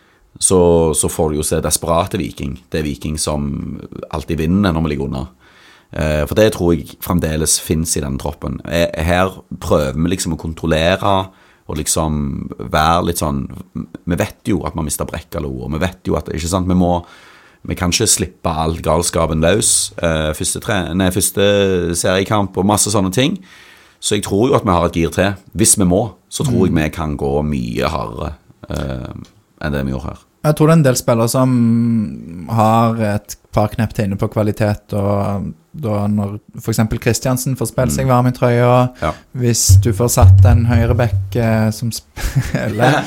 så får du jo se desperate Viking. Det er Viking som alltid vinner når vi ligger under. For det tror jeg fremdeles finnes i den troppen. Her prøver vi liksom å kontrollere og liksom være litt sånn, vi vet jo at man mister Brekkalo, og vi vet jo at, ikke sant, vi kan ikke slippe all galskapen løs, første seriekamp og masse sånne ting, så jeg tror jo at vi har et gir til. Hvis vi må, så tror jeg vi kan gå mye hardere enn det vi gjør her. Jeg tror det er en del spillere som har et par knepp til inne på kvalitet, og da når for eksempel Kristiansen får spille seg varm i trøya, hvis du får satt en høyrebekk som spiller,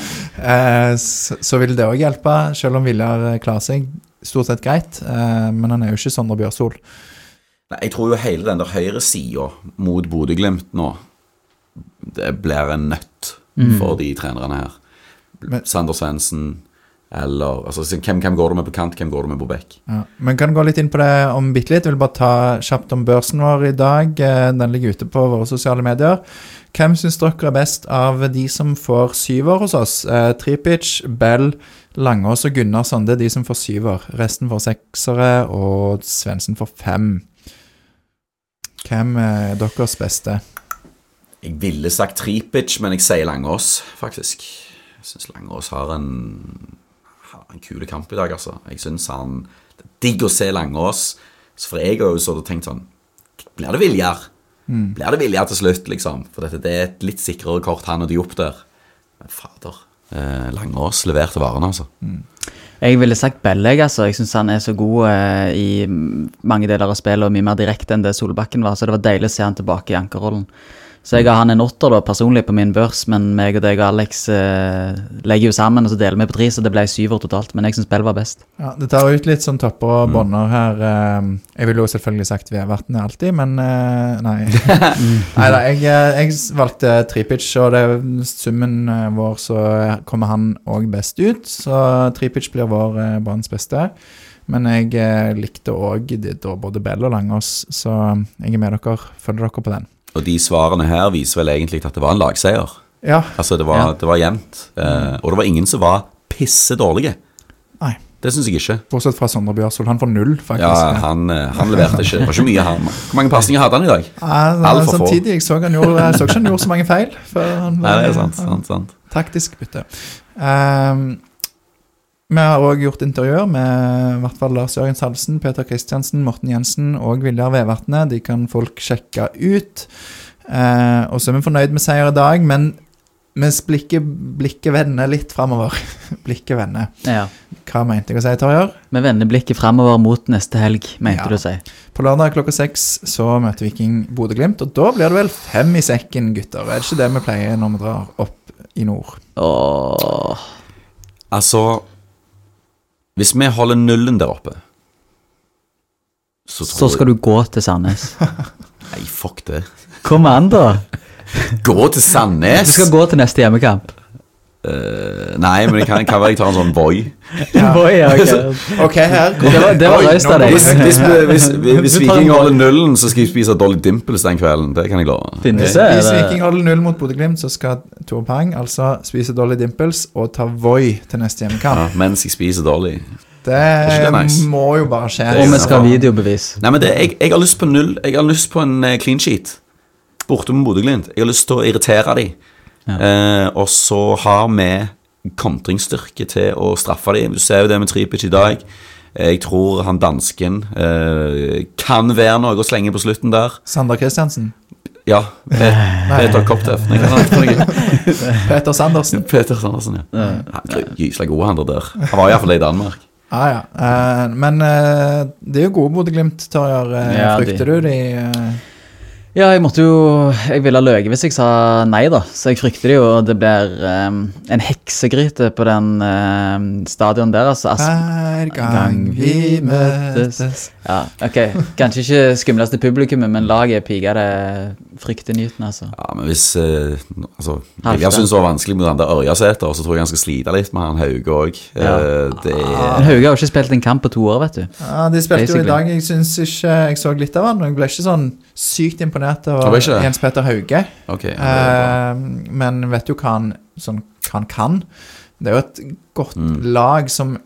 så vil det også hjelpe, selv om Viljar klarer seg stort sett greit, men han er jo ikke Sondre Bjørsol. Nei, jeg tror jo hele den der høyre siden mot Bodø/Glimt nå, det blir en nøtt for de trenerne her. Sander Svendsen, eller, altså, hvem går du med på kant, hvem går du med på bekk? Ja, men kan gå litt inn på det om bitte litt. Jeg vil bare ta kjapt om børsen vår i dag. Den ligger ute på våre sosiale medier. Hvem synes dere er best av de som får 7-er hos oss? Tripic, Bell, Langås og Gunnarsson, det er de som får 7-er. Resten får 6-ere, og Svendsen får 5. Hvem er deres beste? Jeg ville sagt Tripic, men jeg sier Langås, faktisk. Jeg synes Langås har en kule kamp i dag, altså. Jeg synes han, det er digg å se Langås, for jeg har jo så tenkt sånn, blir det Viljar? Blir det Viljar til slutt, liksom? For det er et litt sikrere kort han og de opp der. Men fader, Langås leverte varen, altså. Jeg ville sagt Belleg, altså. Jeg synes han er så god i mange deler av spillet, og mye mer direkte enn det Solbakken var, så det var deilig å se han tilbake i ankerrollen. Så jeg har han en 8 da, personlig på min børs, men meg og deg og Alex legger jo sammen, og så deler vi på 3, så det ble 7 totalt, men jeg synes Bell var best. Ja, det tar ut litt sånn topper og bånder her. Jeg ville jo selvfølgelig sagt Veverten alltid, men nei. Neida, jeg valgte Tripic, og det er summen vår, så kommer han også best ut, så Tripic blir vår banens beste. Men jeg likte også både Bell og Langås, så jeg med dere, følger dere på den. Og de svarene her viser vel egentlig at det var en lagseier. Ja. Altså det var jevnt, og det var ingen som var pisse dårlige. Nei. Det synes jeg ikke. Bortsett fra Sondre Bjørsvold, han får 0 faktisk. Ja, han leverte ikke, det var ikke mye han. Hvor mange pasninger hadde han i dag? Ja, samtidig, jeg så ikke han gjorde så mange feil. Nei, det er sant. Taktisk bytte. Vi har også gjort intervjuer med i hvert fall Lars Jørgen Salvesen, Peter Kristiansen, Morten Jensen og Viljar Vevatne. De kan folk sjekke ut. Og så er vi fornøyd med seier i dag, men mens blikket vender litt fremover. Blikket vender. Ja. Hva mente jeg å si, Torjar? Vi vender blikket fremover mot neste helg, mente du å si. På lørdag klokka 6 så møter Viking Bodø/Glimt, og da blir det vel 5 i sekken, gutter. Er det ikke det vi pleier når vi drar opp i nord? Altså, hvis vi holder nullen der oppe, så skal du gå til Sandnes. Nei, fuck det. Kom an da. Gå til Sandnes? Du skal gå til neste hjemmekamp. Nei, men det kan være jeg tar en sånn boy. Ok, her. Det var røyst av deg. Hvis Viking holder nullen, så skal jeg spise Dolly Dimples den kvelden. Det kan jeg love. Hvis Viking holder null mot Bodø/Glimt, så skal Tor Pang altså spise Dolly Dimples og ta Voi til neste hjemmekamp. Ja, mens jeg spiser Dolly. Det nice. Må jo bare skje. Og vi skal ha videobevis. Nei, men jeg har lyst på null. Jeg har lyst på en clean sheet borte med Bodø/Glimt. Jeg har lyst til å irritere dem. Ja. Og så har vi kontringsstyrke til å straffe dem. Du ser jo det med Tripic i dag. Jeg tror han dansken kan være noe å slenge på slutten der. Sander Kristiansen? Ja, Peter Kopteff. Peter Sandersen. Peter Sandersen, ja. Gyselig god han der. Han var i hvert fall i Danmark. Ja. Men det er jo gode Bodø/Glimt, Torjar. Frykter du de... Ja, jeg ville løge hvis jeg sa nei da, så jeg frykter det jo, og det blir en heksegryte på den stadion der, altså. Hver gang vi møtes. Ja, ok, kanskje ikke skumleste publikummet, men laget piger det fryktenyten, altså. Ja, men hvis, jeg synes det var vanskelig med den der Ørjasæter, så tror jeg han skal slite litt med han Hauge også. Men Hauge har jo ikke spilt en kamp på 2 år, vet du. Ja, de spilte jo i dag, jeg synes ikke, jeg så litt av han, og jeg ble ikke sånn sykt imponert av Jens Petter Hauge. Men vet jo hva han kan. Det er jo et godt lag som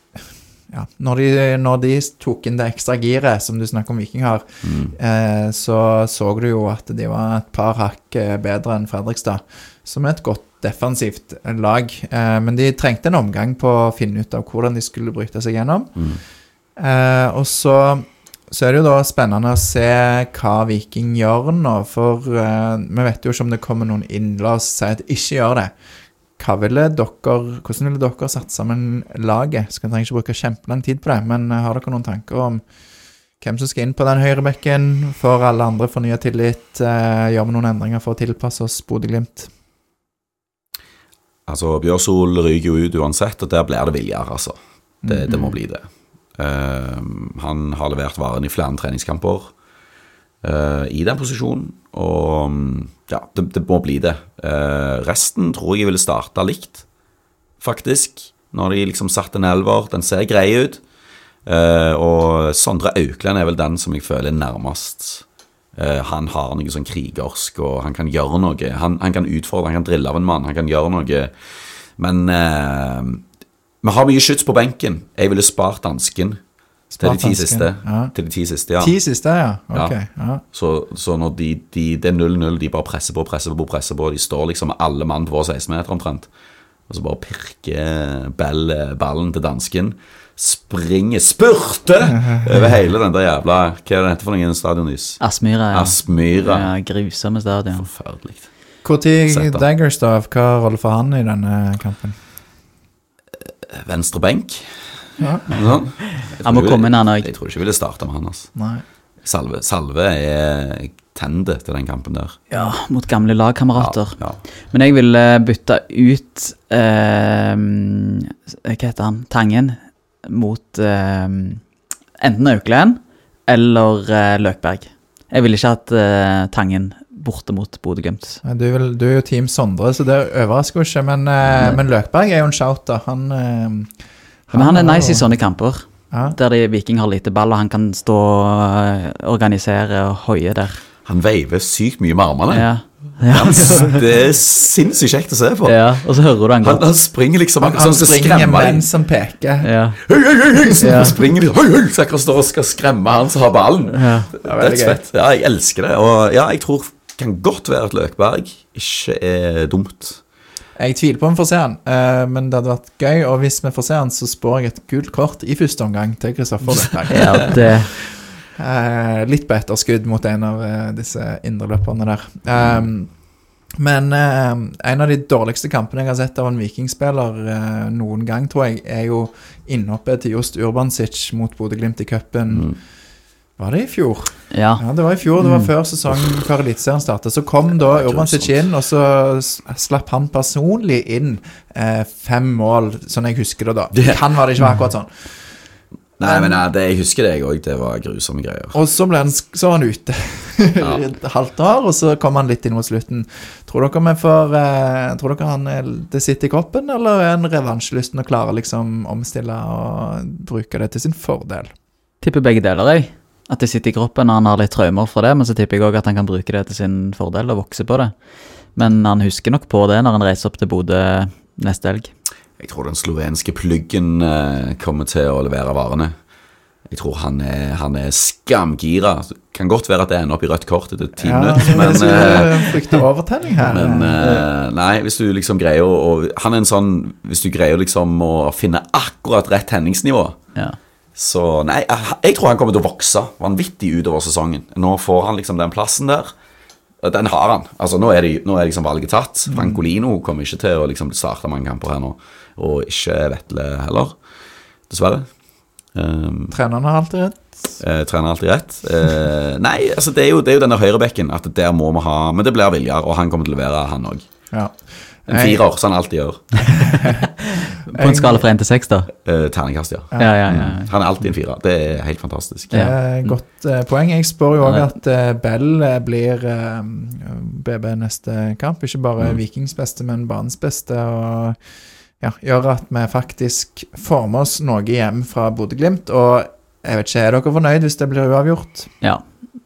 når de tok inn det ekstra giret som du snakker om Viking har, så du jo at de var et par hakk bedre enn Fredrikstad, som er et godt defensivt lag, men de trengte en omgang på å finne ut av hvordan de skulle bryte seg gjennom. Og så er det jo da spennende å se hva Viking gjør nå, for vi vet jo ikke om det kommer noen inn. La oss si at de ikke gjør det. Hvordan ville dere satt sammen laget? Så jeg trenger ikke bruke kjempelang tid på det, men har dere noen tanker om hvem som skal inn på den høyre bekken, for alle andre får nye tillit, gjør vi noen endringer for å tilpasse oss Bodø/Glimt? Altså, Bjørsol ryker jo ut uansett, og der blir det Viljar, altså. Det må bli det. Han har levert varen i flere treningskamper i den posisjonen, og ja, det må bli det. Resten tror jeg ville starte likt, faktisk, når de liksom satt en elver. Den ser grei ut, og Sondre Aukland er vel den som jeg føler nærmest. Han har noe sånn krigersk, og han kan gjøre noe. Han kan utfordre, han kan drille av en mann, han kan gjøre noe. Men vi har mye skyts på benken. Jeg ville spart dansken til de 10 siste. Ja. Til de 10 siste, ja. 10 siste, ja. Ok. Ja. Så når det er 0-0, de bare presser på, de står liksom med alle mann på vår 16 meter omtrent, og så bare pirker ballen til dansken, spurter over hele den der jævla, hva er det hette for noen stadionhus? Aspmyra. Ja, grusomme stadion. Forferdelig. Hvor Daggerstav, hva rolle for han i denne kampen? Venstre benk. Ja. Han må komme inn han også. Jeg tror ikke jeg ville starte med han, altså. Nei. Salve er tende til den kampen der. Ja, mot gamle lagkamerater. Ja. Men jeg vil bytte ut hva heter han? Tangen mot enten Aukland eller Løkberg. Jeg vil ikke ha Tangen borte mot Bodø/Glimt. Du er jo team Sondre, så det overrasker jo ikke, men Løkberg er jo en shout da. Men han er nice i sånne kamper. der Viking har lite ball, og han kan stå og organisere og hoie der. Han veiver sykt mye med armene. Ja. Det sinnssykt kjekt å se på. Ja, og så hører du han godt. Han springer liksom, han springer mens han peker. Ja. Høy, så springer de, høy, så akkurat står og skal skremme han som har ballen. Ja. Det fett. Ja, jeg elsker det. Og ja, jeg tror kan godt være at Løkberg ikke dumt. Jeg tviler på om vi får se han, men det hadde vært gøy, og hvis vi får se han, så spår jeg et gult kort i første omgang til Kristoffer Løkberg. Ja, det... litt på etterskudd mot en av disse indre løperne der. Men en av de dårligste kampene jeg har sett av en vikingspiller noen gang, tror jeg, er jo innhoppet til Just Urbansic mot Bodø Glimt i cupen. Var det i fjor? Ja, det var i fjor. Det var før sesongen før Eliteserien startet. Så kom da Urbansic inn, og så slapp han personlig inn 5 mål, sånn jeg husker det da. Det kan være det ikke var akkurat sånn. Nei, men jeg husker det jeg også. Det var grusomme greier. Og så var han ute et halvt år, og så kom han litt inn mot slutten. Tror dere han det sitter i kroppen, eller er en revansjelysten å klare liksom omstille og bruke det til sin fordel? Tipper begge deler, jeg. At det sitter i kroppen, og han har litt traumer fra det, men så tipper jeg også at han kan bruke det til sin fordel og vokse på det. Men han husker nok på det når han reiser opp til Bodø neste helg. Jeg tror den slovenske pluggen kommer til å levere varene. Jeg tror han er skamgira. Det kan godt være at det ender opp i rødt kort etter 10 minutter. Men frykter overtenning her. Men nei, hvis du liksom greier han er en sånn, hvis du greier liksom å finne akkurat rett tenningsnivå, så nei, jeg tror han kommer til å vokse vanvittig utover sesongen. Nå får han liksom den plassen der. Den har han. Altså, nå er liksom valget tatt. Francolino kommer ikke til å liksom starte mange kamper her nå. Og ikke Vetle heller, dessverre. Treneren har alltid rett. Nei, altså det er jo denne høyrebekken, at der må vi ha, men det blir Viljar, og han kommer til å levere, han også. Ja. En 4 år, som han alltid gjør. På en skala fra 1 til 6 da? Terningkast, ja. Han er alltid en 4. Det er helt fantastisk. Godt poeng. Jeg spør jo også at Bell blir BB neste kamp, ikke bare Vikings beste, men banens beste, og gjør at vi faktisk får med oss noe hjem fra Bodø Glimt, og jeg vet ikke, er dere fornøyd hvis det blir uavgjort? Ja.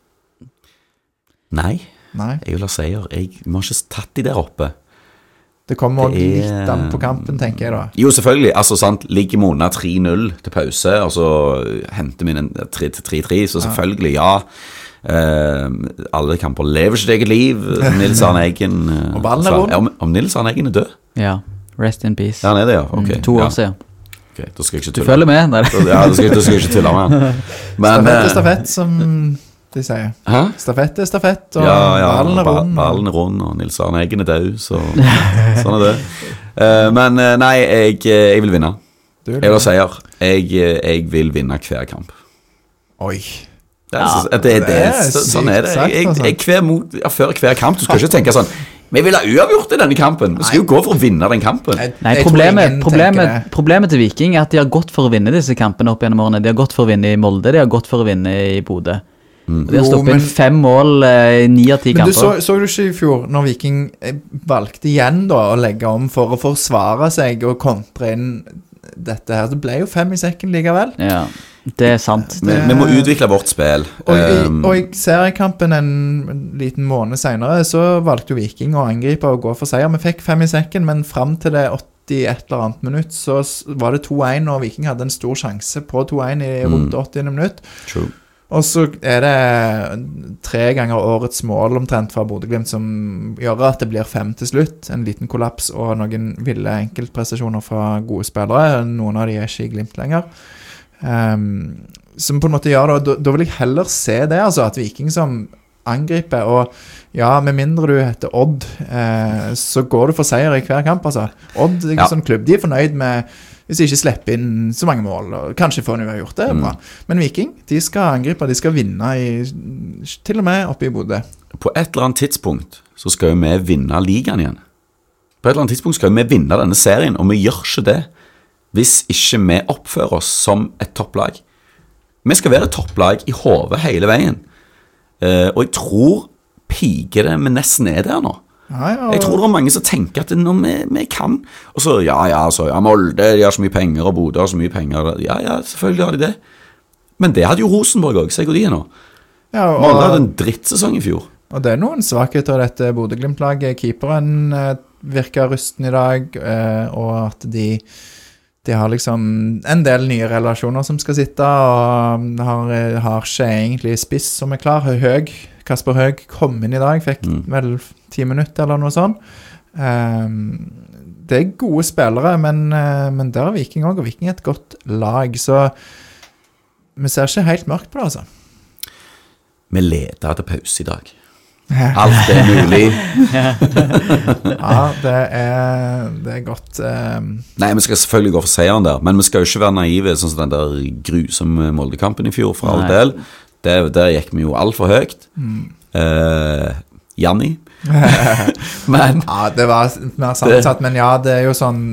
Nei. Jeg vil ha seier. Vi har ikke tatt de der oppe. Det kommer også litt an på kampen, tenker jeg da. Jo, selvfølgelig. Altså, sant, ligger vi under 3-0 til pause, og så henter vi en 3-3, så selvfølgelig, alle kamper lever sitt eget liv. Nils Arne Eggen og ballen er rund. Om Nils Arne Eggen er død? Ja, rest in peace. Ja, han er det, ja. Okay. 2 år siden. Ok, da skal jeg ikke tulle. Du følger med? Ja, da skal jeg ikke tulle med. Stafett, som de sier. Hæ? Stafett er stafett, og ballen er rund. Ballen er rund, og Nils Arne Eggen er død, så sånn er det. Men nei, jeg vil vinne. Jeg vil ha seier. Jeg vil vinne hver kamp. Oi. Sånn er det. Før hver kamp, du skal ikke tenke sånn, vi vil ha uavgjort i denne kampen. Vi skal jo gå for å vinne den kampen. Nei, problemet til Viking er at de har gått for å vinne disse kampene opp gjennom årene. De har gått for å vinne i Molde, de har gått for å vinne i Bodø. De har stoppet inn 5 mål i 9 av 10 kamper. Men så du ikke i fjor, når Viking valgte igjen da å legge om for å forsvare seg og kontre inn dette her, det ble jo 5 i sekken likevel. Ja, det er sant. Vi må utvikle vårt spill. Og i seriekampen en liten måned senere, så valgte jo Viking å angripe og gå for seier. Vi fikk 5 i sekken, men frem til det 80 et eller annet minutt, så var det 2-1, og Viking hadde en stor sjanse på 2-1 i rundt 80. minutt. True. Og så er det 3 ganger årets mål omtrent fra Bodø Glimt som gjør at det blir 5 til slutt. En liten kollaps og noen ville enkeltprestasjoner fra gode spillere. Noen av de er ikke i Glimt lenger. Som på en måte gjør det, da vil jeg heller se det, altså at Viking som angriper, og ja, med mindre du heter Odd, så går du for seier i hver kamp, altså. Odd er en sånn klubb, de er fornøyd med hvis de ikke slipper inn så mange mål, og kanskje får de gjort det, bra. Men Viking, de skal angripe, de skal vinne til og med oppe i Bodø. På et eller annet tidspunkt så skal vi vinne ligaen igjen. På et eller annet tidspunkt skal vi vinne denne serien, og vi gjør ikke det hvis ikke vi oppfører oss som et topplag. Vi skal være et topplag i hodet hele veien. Og jeg tror piker det, men nesten er der nå. Jeg tror det er mange som tenker at når vi kan, og så, Molde, de har så mye penger, og Bodø har så mye penger, selvfølgelig har de det. Men det hadde jo Rosenborg også, se hvor de nå. Molde hadde en drittsesong i fjor. Og det er noen svakheter av dette Bodø-Glimt-laget. Keeperen virker rusten i dag, og at de har liksom en del nye relasjoner som skal sitte, og har ikke egentlig spiss som er klar. Kasper Høeg kom inn i dag, fikk vel 10 minutter eller noe sånt. Det er gode spillere, men der er Viking også, og Viking er et godt lag, så vi ser ikke helt mørkt på det, altså. Vi leder til pause i dag. Alt er mulig. Det er godt. Nei, vi skal selvfølgelig gå for seieren der, men vi skal jo ikke være naive, sånn som den der grusomme Molde-kampen i fjor, for all del. Der gikk vi jo alt for høyt. Janni. Men det var mer sammensatt, men det er jo sånn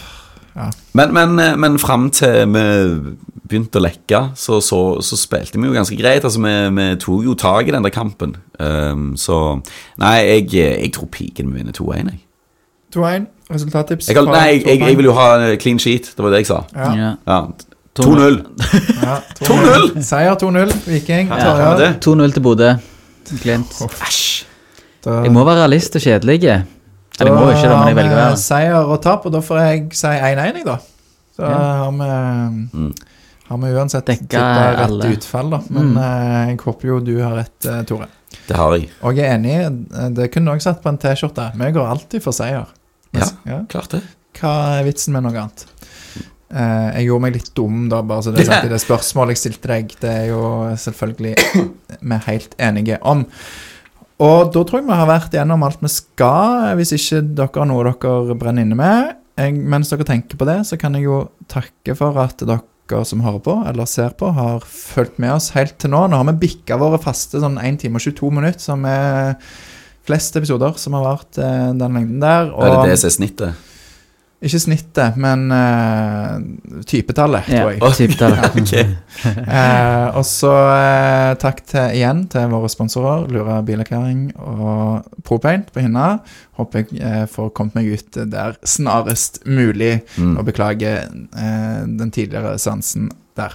Men frem til vi begynte å lekke, så spilte vi jo ganske greit. Altså, vi tog jo tag i den der kampen. Så nei, jeg tror Piken vinner 2-1. 2-1, resultattips. Jeg vil jo ha clean sheet, det var det jeg sa. Ja. 2-0. 2-0. Seier 2-0, Viking. 2-0 til Bodø. Glimt. Jeg må være realist og kjedelig. Eller må ikke da, men jeg velger å være. Seier og tap, og da får jeg si 1-1 da. Så har vi uansett rett utfall da. Men jeg håper jo du har rett, Tore. Det har jeg. Og jeg er enig, det kunne jeg også satt på en t-skjorte. Men jeg går alltid for seier. Klart det. Hva er vitsen med noe annet? Jeg gjorde meg litt dum da, bare så det er sagt i det spørsmålet jeg stilte deg. Det er jo selvfølgelig vi er helt enige om. Og da tror jeg vi har vært gjennom alt vi skal, hvis ikke dere har noe dere brenner inne med. Mens dere tenker på det, så kan jeg jo takke for at dere som hører på, eller ser på, har fulgt med oss helt til nå. Nå har vi bikket våre faste sånn 1 time og 22 minutter, som er flest episoder som har vært den lengden der. Og er det som er snittet? Ikke snittet, men typetallet, tror jeg. Typetallet. Okay. Og så takk igjen til våre sponsorer, Lura Bilerklæring og ProPaint på Hinna. Håper jeg får kommet meg ut der snarest mulig, og beklage den tidligere sansen der.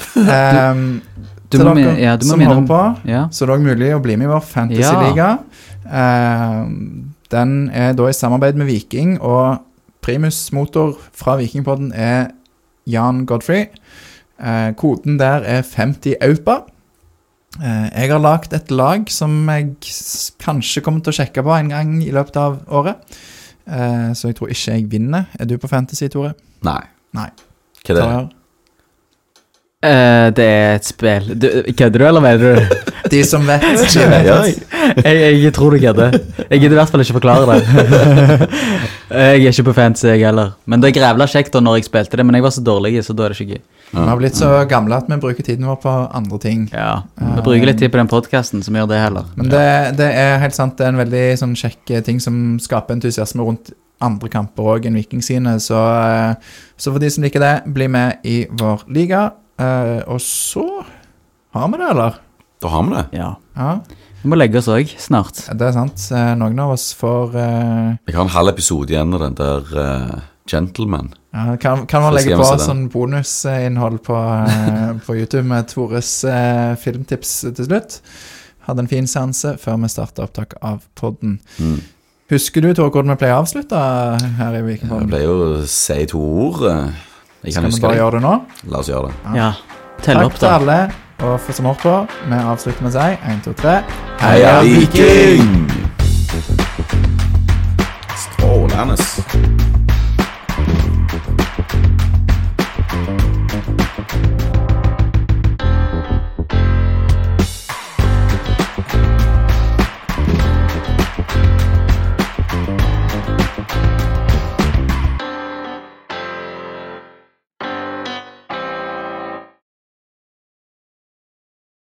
Til dere som hører på, så er det også mulig å bli med i vår Fantasy-liga. Den er da i samarbeid med Viking, og Primus motor fra Vikingpodden er Jan Godfrey. Koden der er 50 AUPA. Jeg har lagt et lag som jeg kanskje kommer til å sjekke på en gang i løpet av året. Så jeg tror ikke jeg vinner. Er du på Fantasy, Tore? Nei. Hva er det? Det er et spill. Kødder du, eller mener du? De som vet. Jeg tror du kødder. Jeg gidder i hvert fall ikke forklare det. Jeg er ikke på fantasy, jeg heller. Men det er grævla kjekt da når jeg spilte det, men jeg var så dårlig, så da er det ikke gøy. Vi har blitt så gamle at vi bruker tiden vår på andre ting. Ja, vi bruker litt tid på den podcasten som gjør det heller. Men det er helt sant, det er en veldig sånn kjekk ting som skaper entusiasme rundt andre kamper også enn Viking sine, så for de som liker det, bli med i vår liga. Og så har vi det, eller? Da har vi det. Ja. Vi må legge oss også snart. Det er sant. Noen av oss får Jeg har en halv episode igjen av den der Gentleman. Ja, kan man legge på sånn bonusinnhold på YouTube med Tores filmtips til slutt. Hadde en fin seanse før vi startet opptak av podden. Husker du, Tore, hvordan vi pleier å avslutte her i Vikingpodden? Jeg pleier jo å si 2 ord. Skal vi bare gjøre det nå? La oss gjøre det. Ja, tell opp da. Takk til alle, og for som hørt på, vi avslutter med å si 1, 2, 3. Heia Viking! Strålende!